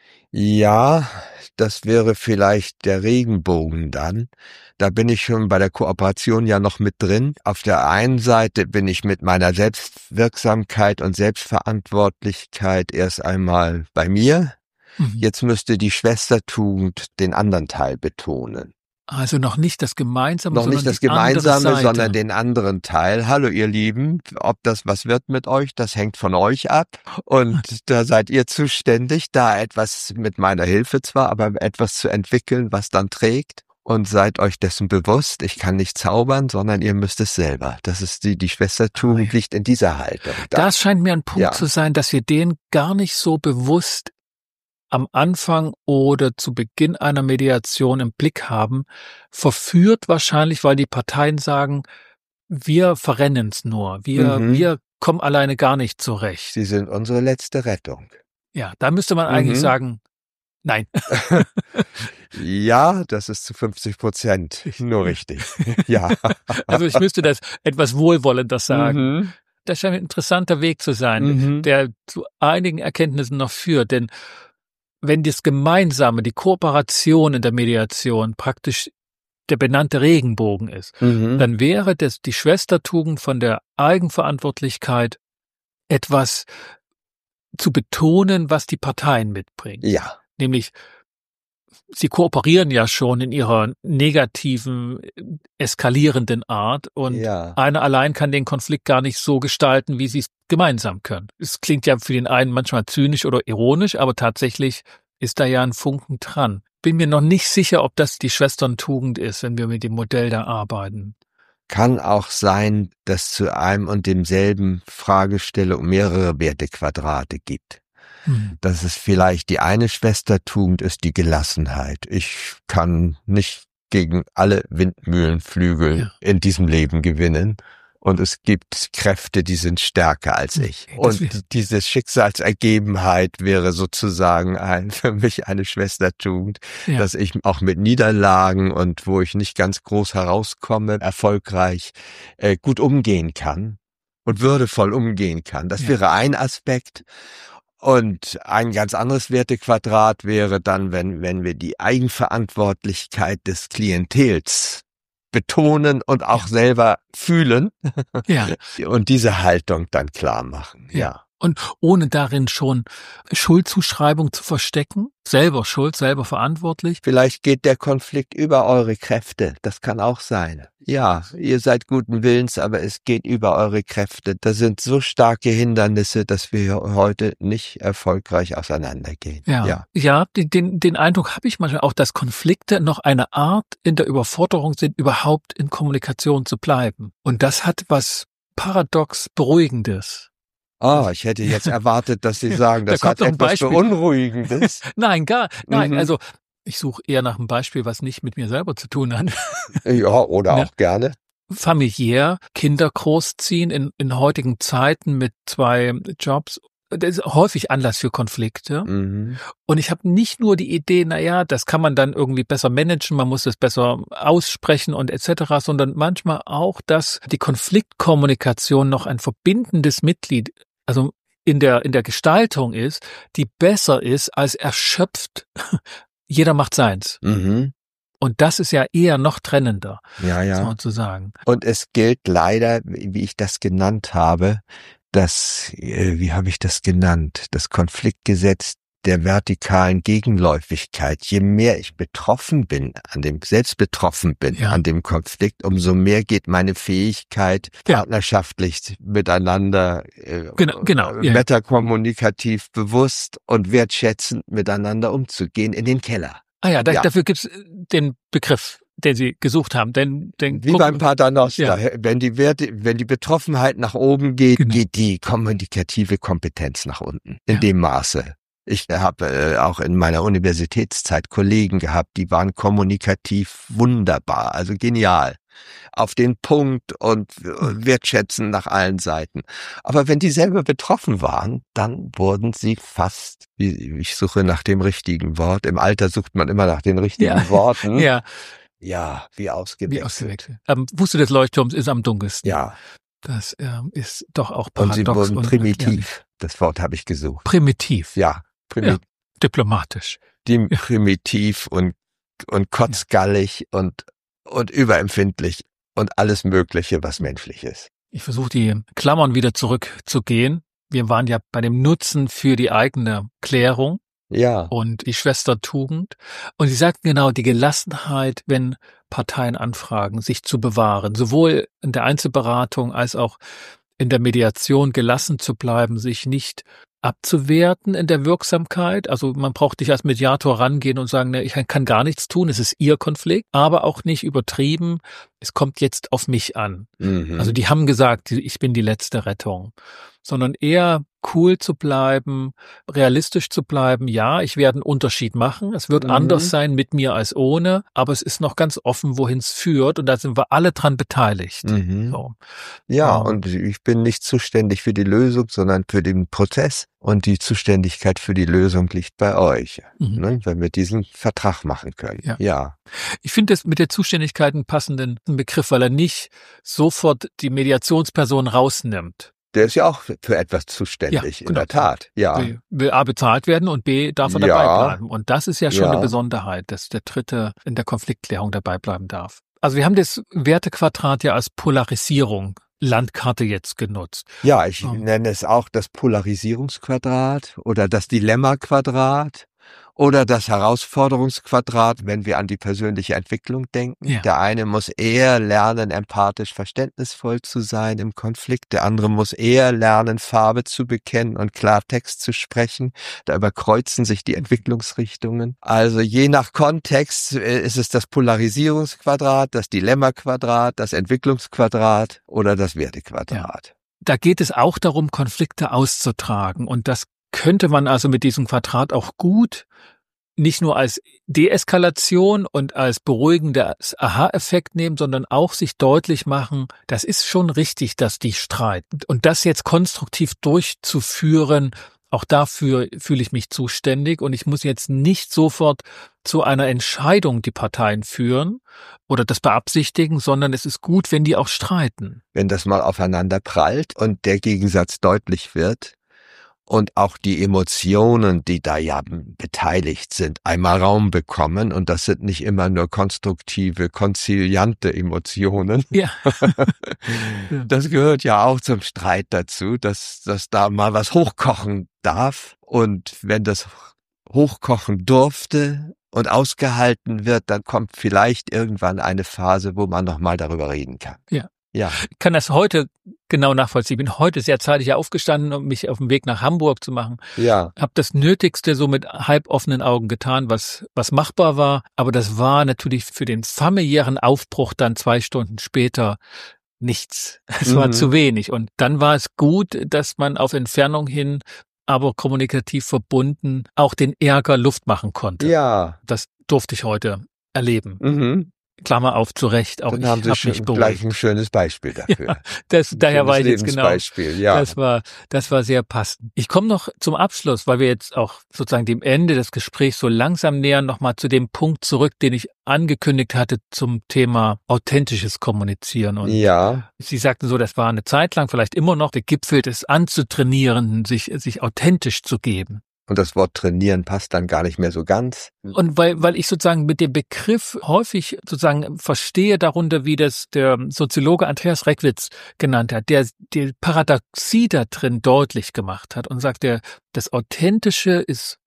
Ja, das wäre vielleicht der Regenbogen dann. Da bin ich schon bei der Kooperation ja noch mit drin. Auf der einen Seite bin ich mit meiner Selbstwirksamkeit und Selbstverantwortlichkeit erst einmal bei mir. Mhm. Jetzt müsste die Schwestertugend den anderen Teil betonen. Also noch nicht das Gemeinsame, Noch sondern nicht das die andere Gemeinsame, Seite. sondern den anderen Teil. Hallo ihr Lieben, ob das was wird mit euch, das hängt von euch ab. Und da seid ihr zuständig, da etwas mit meiner Hilfe zwar, aber etwas zu entwickeln, was dann trägt. Und seid euch dessen bewusst, ich kann nicht zaubern, sondern ihr müsst es selber. Das ist die, die Schwestertugend Oh ja. liegt in dieser Haltung. Da. Das scheint mir ein Punkt Ja. zu sein, dass wir den gar nicht so bewusst am Anfang oder zu Beginn einer Mediation im Blick haben, verführt wahrscheinlich, weil die Parteien sagen, wir verrennen es nur, wir, Mhm. wir kommen alleine gar nicht zurecht. Sie sind unsere letzte Rettung. Ja, da müsste man eigentlich Mhm. sagen, nein. Ja, das ist zu fünfzig Prozent nur richtig. Ja. Also ich müsste das etwas wohlwollender sagen. Mhm. Das scheint ein interessanter Weg zu sein, Mhm. der zu einigen Erkenntnissen noch führt, denn wenn das Gemeinsame, die Kooperation in der Mediation praktisch der benannte Regenbogen ist, Mhm. dann wäre das die Schwestertugend von der Eigenverantwortlichkeit etwas zu betonen, was die Parteien mitbringen. Ja. Nämlich, sie kooperieren ja schon in ihrer negativen, eskalierenden Art und Ja. einer allein kann den Konflikt gar nicht so gestalten, wie sie es gemeinsam können. Es klingt ja für den einen manchmal zynisch oder ironisch, aber tatsächlich ist da ja ein Funken dran. Bin mir noch nicht sicher, ob das die Schwesterntugend ist, wenn wir mit dem Modell da arbeiten. Kann auch sein, dass zu einem und demselben Fragestellung mehrere Wertequadrate gibt. Hm. Dass es vielleicht die eine Schwestertugend ist, die Gelassenheit. Ich kann nicht gegen alle Windmühlenflügel Ja. in diesem Leben gewinnen. Und es gibt Kräfte, die sind stärker als ich. Okay, das Und wär- diese Schicksalsergebenheit wäre sozusagen ein, für mich eine Schwestertugend, Ja. dass ich auch mit Niederlagen und wo ich nicht ganz groß herauskomme, erfolgreich äh, gut umgehen kann und würdevoll umgehen kann. Das Ja. wäre ein Aspekt. Und ein ganz anderes Wertequadrat wäre dann, wenn, wenn wir die Eigenverantwortlichkeit des Klientels betonen und auch Ja. selber fühlen Ja. und diese Haltung dann klar machen. Ja. Ja. Und ohne darin schon Schuldzuschreibung zu verstecken, selber schuld, selber verantwortlich. Vielleicht geht der Konflikt über eure Kräfte. Das kann auch sein. Ja, ihr seid guten Willens, aber es geht über eure Kräfte. Da sind so starke Hindernisse, dass wir heute nicht erfolgreich auseinandergehen. Ja, Ja. ja den, den, den Eindruck habe ich manchmal auch, dass Konflikte noch eine Art in der Überforderung sind, überhaupt in Kommunikation zu bleiben. Und das hat was paradox Beruhigendes. Ah, ich hätte jetzt erwartet, dass Sie sagen, Da das kommt hat noch ein etwas Beispiel. Beunruhigendes. Nein, gar, nein, Mhm. also ich suche eher nach einem Beispiel, was nicht mit mir selber zu tun hat. Ja, oder Ja. auch gerne. Familiär, Kinder großziehen in, in heutigen Zeiten mit zwei Jobs. Das ist häufig Anlass für Konflikte. Mhm. Und ich habe nicht nur die Idee, na ja, das kann man dann irgendwie besser managen, man muss es besser aussprechen und et cetera, sondern manchmal auch, dass die Konfliktkommunikation noch ein verbindendes Mitglied, also in der in der Gestaltung ist, die besser ist als erschöpft. Jeder macht seins. Mhm. Und das ist ja eher noch trennender, Ja, ja. sozusagen. Und es gilt leider, wie ich das genannt habe, das, äh, wie habe ich das genannt? Das Konfliktgesetz der vertikalen Gegenläufigkeit. Je mehr ich betroffen bin, an dem selbst betroffen bin, ja. an dem Konflikt, umso mehr geht meine Fähigkeit, ja. partnerschaftlich miteinander, äh, genau, genau, äh, metakommunikativ bewusst und wertschätzend miteinander umzugehen, in den Keller. Ah ja, da, ja. dafür gibt's den Begriff, den Sie gesucht haben. Denn, denn Wie beim Paternoster. Ja. Wenn die Werte, wenn die Betroffenheit nach oben geht, genau. geht die kommunikative Kompetenz nach unten. In ja. dem Maße. Ich habe äh, auch in meiner Universitätszeit Kollegen gehabt, die waren kommunikativ wunderbar, also genial. Auf den Punkt und wertschätzen nach allen Seiten. Aber wenn die selber betroffen waren, dann wurden sie fast, ich suche nach dem richtigen Wort, im Alter sucht man immer nach den richtigen ja. Worten. Ja. Ja, wie ausgewechselt. Wie ausgewechselt. Am Fuße des Leuchtturms ist am dunkelsten. Ja. Das ähm, ist doch auch paradox. Und sie wurden und primitiv. Ja. Das Wort habe ich gesucht. Primitiv. Ja, primitiv. Ja, diplomatisch. Die primitiv und, und kotzgallig ja. und, und überempfindlich und alles Mögliche, was menschlich ist. Ich versuche die Klammern wieder zurückzugehen. Wir waren ja bei dem Nutzen für die eigene Klärung. Ja. Und die Schwestertugend. Und Sie sagten genau, die Gelassenheit, wenn Parteien anfragen, sich zu bewahren, sowohl in der Einzelberatung als auch in der Mediation gelassen zu bleiben, sich nicht abzuwerten in der Wirksamkeit. Also man braucht nicht als Mediator rangehen und sagen, ne, ich kann gar nichts tun, es ist Ihr Konflikt, aber auch nicht übertrieben, es kommt jetzt auf mich an. Mhm. Also die haben gesagt, ich bin die letzte Rettung, sondern eher cool zu bleiben, realistisch zu bleiben. Ja, ich werde einen Unterschied machen. Es wird mhm. anders sein mit mir als ohne, aber es ist noch ganz offen, wohin es führt und da sind wir alle dran beteiligt. Mhm. So. Ja, ähm. und ich bin nicht zuständig für die Lösung, sondern für den Prozess und die Zuständigkeit für die Lösung liegt bei euch, mhm. ne, wenn wir diesen Vertrag machen können. Ja. ja. Ich finde das mit der Zuständigkeit einen passenden Begriff, weil er nicht sofort die Mediationsperson rausnimmt. Der ist ja auch für etwas zuständig, ja, in genau. der Tat. Ja. Will, will A bezahlt werden und B darf er ja. dabei bleiben. Und das ist ja schon ja. eine Besonderheit, dass der Dritte in der Konfliktklärung dabei bleiben darf. Also wir haben das Wertequadrat ja als Polarisierung, Landkarte jetzt genutzt. Ja, ich um. nenne es auch das Polarisierungsquadrat oder das Dilemmaquadrat. Oder das Herausforderungsquadrat, wenn wir an die persönliche Entwicklung denken. Ja. Der eine muss eher lernen, empathisch verständnisvoll zu sein im Konflikt. Der andere muss eher lernen, Farbe zu bekennen und Klartext zu sprechen. Da überkreuzen sich die Entwicklungsrichtungen. Also je nach Kontext ist es das Polarisierungsquadrat, das Dilemmaquadrat, das Entwicklungsquadrat oder das Wertequadrat. Ja. Da geht es auch darum, Konflikte auszutragen. Und das könnte man also mit diesem Quadrat auch gut nicht nur als Deeskalation und als beruhigendes Aha-Effekt nehmen, sondern auch sich deutlich machen, das ist schon richtig, dass die streiten. Und das jetzt konstruktiv durchzuführen, auch dafür fühle ich mich zuständig und ich muss jetzt nicht sofort zu einer Entscheidung die Parteien führen oder das beabsichtigen, sondern es ist gut, wenn die auch streiten. Wenn das mal aufeinander prallt und der Gegensatz deutlich wird, und auch die Emotionen, die da ja beteiligt sind, einmal Raum bekommen. Und das sind nicht immer nur konstruktive, konziliante Emotionen. Ja. Das gehört ja auch zum Streit dazu, dass, dass da mal was hochkochen darf. Und wenn das hochkochen durfte und ausgehalten wird, dann kommt vielleicht irgendwann eine Phase, wo man nochmal darüber reden kann. Ja. Ja. Ich kann das heute genau nachvollziehen. Ich bin heute sehr zeitig aufgestanden, um mich auf den Weg nach Hamburg zu machen. Ja. Habe das Nötigste so mit halb offenen Augen getan, was was machbar war. Aber das war natürlich für den familiären Aufbruch dann zwei Stunden später nichts. Es mhm. war zu wenig. Und dann war es gut, dass man auf Entfernung hin, aber kommunikativ verbunden, auch den Ärger Luft machen konnte. Ja. Das durfte ich heute erleben. Mhm. Klammer auf, zu Recht. Auch Dann ich haben Sie hab schon mich beruhigt. gleich ein schönes Beispiel dafür. Ja, das, daher war ich jetzt genau. Ja. Das war, das war sehr passend. Ich komme noch zum Abschluss, weil wir jetzt auch sozusagen dem Ende des Gesprächs so langsam nähern, nochmal zu dem Punkt zurück, den ich angekündigt hatte zum Thema authentisches Kommunizieren. Und ja. Sie sagten so, das war eine Zeit lang, vielleicht immer noch der Gipfel des Anzutrainieren, sich, sich authentisch zu geben. Und das Wort trainieren passt dann gar nicht mehr so ganz. Und weil, weil ich sozusagen mit dem Begriff häufig sozusagen verstehe darunter, wie das der Soziologe Andreas Reckwitz genannt hat, der die Paradoxie da drin deutlich gemacht hat und sagt, der, das Authentische ist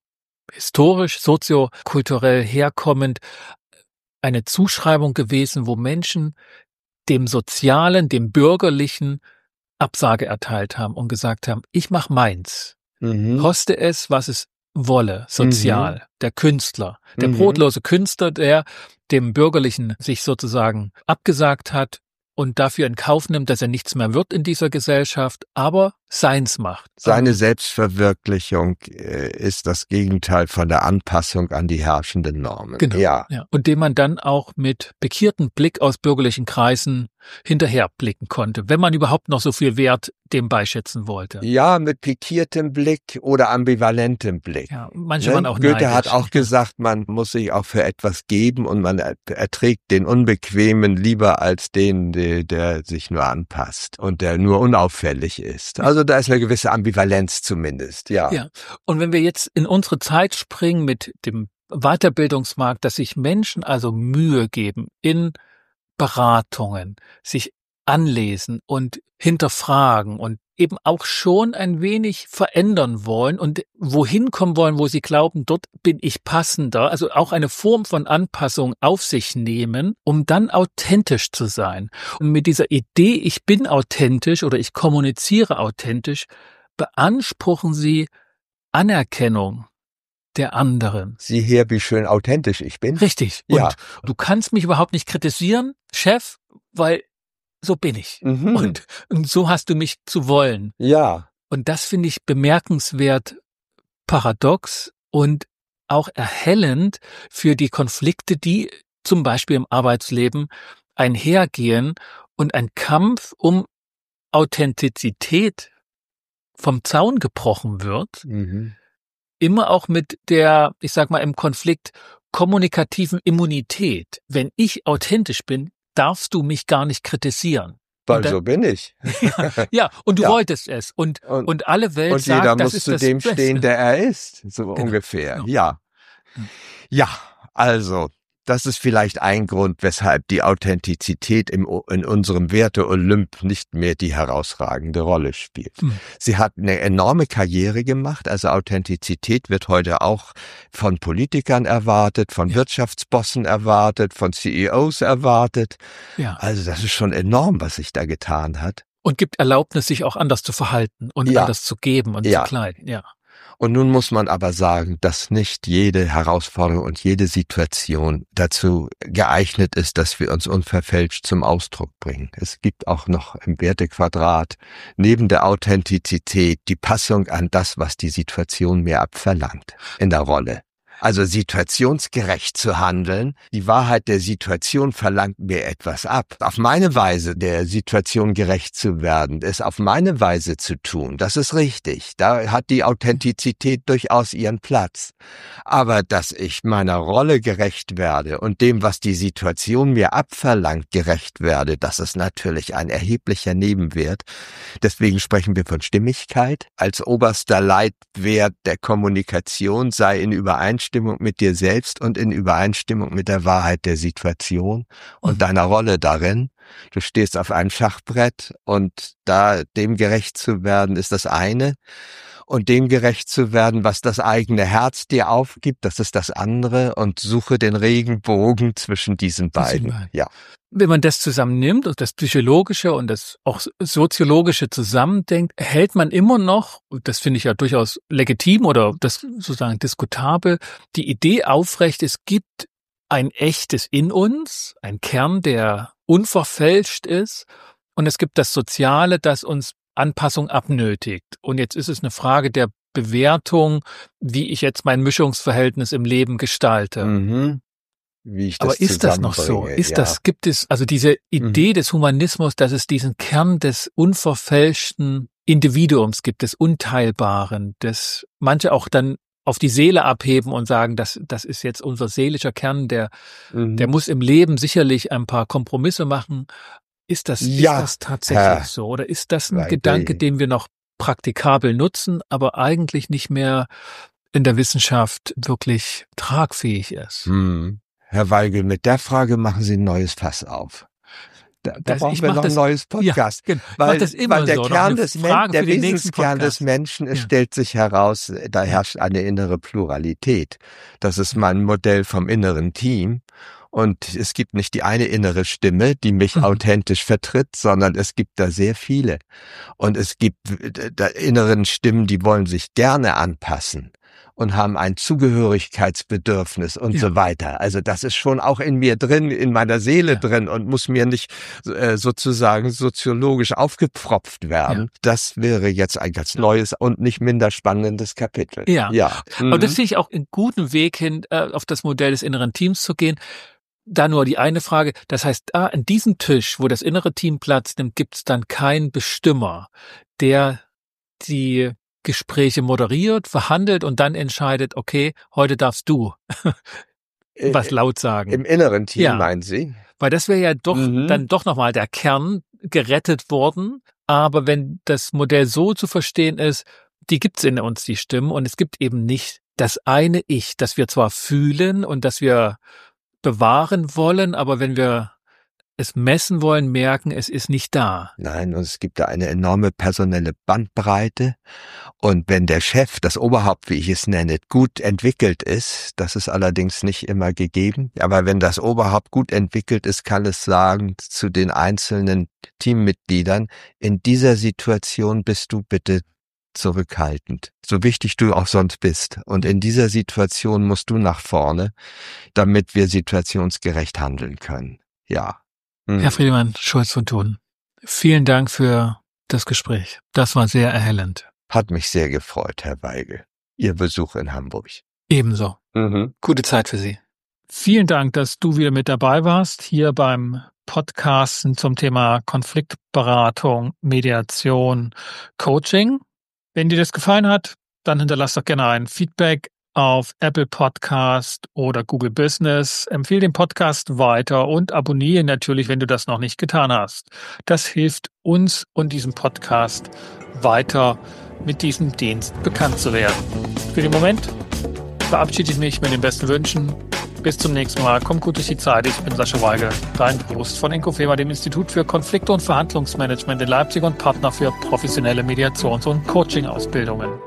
historisch, soziokulturell herkommend eine Zuschreibung gewesen, wo Menschen dem Sozialen, dem Bürgerlichen Absage erteilt haben und gesagt haben, ich mach meins. Mhm. Koste es, was es wolle, sozial. Mhm. Der Künstler, der mhm. brotlose Künstler, der dem Bürgerlichen sich sozusagen abgesagt hat und dafür in Kauf nimmt, dass er nichts mehr wird in dieser Gesellschaft, aber seins macht. Seine Selbstverwirklichung äh, ist das Gegenteil von der Anpassung an die herrschenden Normen. Genau. Ja. Ja. Und dem man dann auch mit bekiertem Blick aus bürgerlichen Kreisen hinterherblicken konnte, wenn man überhaupt noch so viel Wert dem beischätzen wollte. Ja, mit pikiertem Blick oder ambivalentem Blick. Ja, manche ne? waren auch Goethe neidisch. hat auch gesagt, man muss sich auch für etwas geben und man erträgt den Unbequemen lieber als den, der, der sich nur anpasst und der nur unauffällig ist. Also da ist eine gewisse Ambivalenz zumindest, ja. Ja. Und wenn wir jetzt in unsere Zeit springen mit dem Weiterbildungsmarkt, dass sich Menschen also Mühe geben in Beratungen, sich anlesen und hinterfragen und eben auch schon ein wenig verändern wollen und wohin kommen wollen, wo sie glauben, dort bin ich passender, also auch eine Form von Anpassung auf sich nehmen, um dann authentisch zu sein. Und mit dieser Idee, ich bin authentisch oder ich kommuniziere authentisch, beanspruchen sie Anerkennung der anderen. Sieh her, wie schön authentisch ich bin. Richtig. Ja. Und du kannst mich überhaupt nicht kritisieren, Chef, weil so bin ich. Mhm. Und, und so hast du mich zu wollen. Ja. Und das finde ich bemerkenswert paradox und auch erhellend für die Konflikte, die zum Beispiel im Arbeitsleben einhergehen und ein Kampf um Authentizität vom Zaun gebrochen wird. Mhm. Immer auch mit der, ich sag mal, im Konflikt kommunikativen Immunität. Wenn ich authentisch bin, darfst du mich gar nicht kritisieren. Weil dann, so bin ich. ja, ja, und du ja. wolltest es. Und, und, und alle Welt und sagt, jeder das muss ist zu das dem Beste. stehen, der er ist. So genau. ungefähr. Genau. Ja. Ja, also, das ist vielleicht ein Grund, weshalb die Authentizität im, in unserem Werte-Olymp nicht mehr die herausragende Rolle spielt. Hm. Sie hat eine enorme Karriere gemacht, also Authentizität wird heute auch von Politikern erwartet, von ja. Wirtschaftsbossen erwartet, von C E Os erwartet. Ja. Also das ist schon enorm, was sich da getan hat. Und gibt Erlaubnis, sich auch anders zu verhalten und ja. anders zu geben und ja. zu kleiden, ja. Und nun muss man aber sagen, dass nicht jede Herausforderung und jede Situation dazu geeignet ist, dass wir uns unverfälscht zum Ausdruck bringen. Es gibt auch noch im Wertequadrat neben der Authentizität die Passung an das, was die Situation mir abverlangt in der Rolle. Also situationsgerecht zu handeln. Die Wahrheit der Situation verlangt mir etwas ab. Auf meine Weise der Situation gerecht zu werden, es auf meine Weise zu tun, das ist richtig. Da hat die Authentizität durchaus ihren Platz. Aber dass ich meiner Rolle gerecht werde und dem, was die Situation mir abverlangt, gerecht werde, das ist natürlich ein erheblicher Nebenwert. Deswegen sprechen wir von Stimmigkeit. Als oberster Leitwert der Kommunikation sei in Übereinstimmung mit dir selbst und in Übereinstimmung mit der Wahrheit der Situation und mhm. deiner Rolle darin. Du stehst auf einem Schachbrett und da dem gerecht zu werden, ist das eine. Und dem gerecht zu werden, was das eigene Herz dir aufgibt, das ist das andere. Und suche den Regenbogen zwischen diesen beiden. Ja. Wenn man das zusammennimmt und das Psychologische und das auch Soziologische zusammendenkt, hält man immer noch, das finde ich ja durchaus legitim oder das sozusagen diskutabel, die Idee aufrecht, es gibt ein echtes in uns, ein Kern, der unverfälscht ist, und es gibt das Soziale, das uns Anpassung abnötigt. Und jetzt ist es eine Frage der Bewertung, wie ich jetzt mein Mischungsverhältnis im Leben gestalte. Mhm. Wie ich das Aber ist das noch so? Ist ja. das, gibt es, also diese Idee mhm. des Humanismus, dass es diesen Kern des unverfälschten Individuums gibt, des Unteilbaren, des manche auch dann auf die Seele abheben und sagen, das, das ist jetzt unser seelischer Kern, der, mhm. der muss im Leben sicherlich ein paar Kompromisse machen. Ist das, ja. ist das tatsächlich ja. so? Oder ist das ein Weil Gedanke, den wir noch praktikabel nutzen, aber eigentlich nicht mehr in der Wissenschaft wirklich tragfähig ist? Hm. Herr Weigel, mit der Frage machen Sie ein neues Fass auf. Da, da das, brauchen wir noch das, ein neues Podcast. Ja, genau. Weil, das immer weil der so, Kern des Men- der Wesenskern des Menschen, es ja. stellt sich heraus, da herrscht eine innere Pluralität. Das ist mein Modell vom inneren Team. Und es gibt nicht die eine innere Stimme, die mich mhm. authentisch vertritt, sondern es gibt da sehr viele. Und es gibt da inneren Stimmen, die wollen sich gerne anpassen und haben ein Zugehörigkeitsbedürfnis und ja. so weiter. Also das ist schon auch in mir drin, in meiner Seele ja. drin und muss mir nicht äh, sozusagen soziologisch aufgepfropft werden. Ja. Das wäre jetzt ein ganz neues und nicht minder spannendes Kapitel. Ja, ja. Mhm. Aber das sehe ich auch einen guten Weg hin, äh, auf das Modell des inneren Teams zu gehen. Da nur die eine Frage, das heißt, ah, an diesem Tisch, wo das innere Team Platz nimmt, gibt es dann keinen Bestimmer, der die Gespräche moderiert, verhandelt und dann entscheidet, okay, heute darfst du was laut sagen. Im inneren Team, ja. meinen Sie? Weil das wäre ja doch mhm. dann doch nochmal der Kern gerettet worden. Aber wenn das Modell so zu verstehen ist, die gibt's in uns, die Stimmen, und es gibt eben nicht das eine Ich, das wir zwar fühlen und das wir bewahren wollen, aber wenn wir es messen wollen, merken, es ist nicht da. Nein, und es gibt da eine enorme personelle Bandbreite. Und wenn der Chef, das Oberhaupt, wie ich es nenne, gut entwickelt ist, das ist allerdings nicht immer gegeben, aber wenn das Oberhaupt gut entwickelt ist, kann es sagen zu den einzelnen Teammitgliedern, in dieser Situation bist du bitte zurückhaltend, so wichtig du auch sonst bist. Und in dieser Situation musst du nach vorne, damit wir situationsgerecht handeln können. Ja. Hm. Herr Friedemann, Schulz von Thun, vielen Dank für das Gespräch. Das war sehr erhellend. Hat mich sehr gefreut, Herr Weigel. Ihr Besuch in Hamburg. Ebenso. Mhm. Gute Zeit für Sie. Vielen Dank, dass du wieder mit dabei warst, hier beim Podcasten zum Thema Konfliktberatung, Mediation, Coaching. Wenn dir das gefallen hat, dann hinterlass doch gerne ein Feedback auf Apple Podcast oder Google Business. Empfehle den Podcast weiter und abonniere natürlich, wenn du das noch nicht getan hast. Das hilft uns und diesem Podcast weiter mit diesem Dienst bekannt zu werden. Für den Moment verabschiede ich mich mit den besten Wünschen. Bis zum nächsten Mal. Komm gut durch die Zeit. Ich bin Sascha Weigel, dein Host von Inkofema, dem Institut für Konflikte und Verhandlungsmanagement in Leipzig und Partner für professionelle Mediations- und Coaching-Ausbildungen.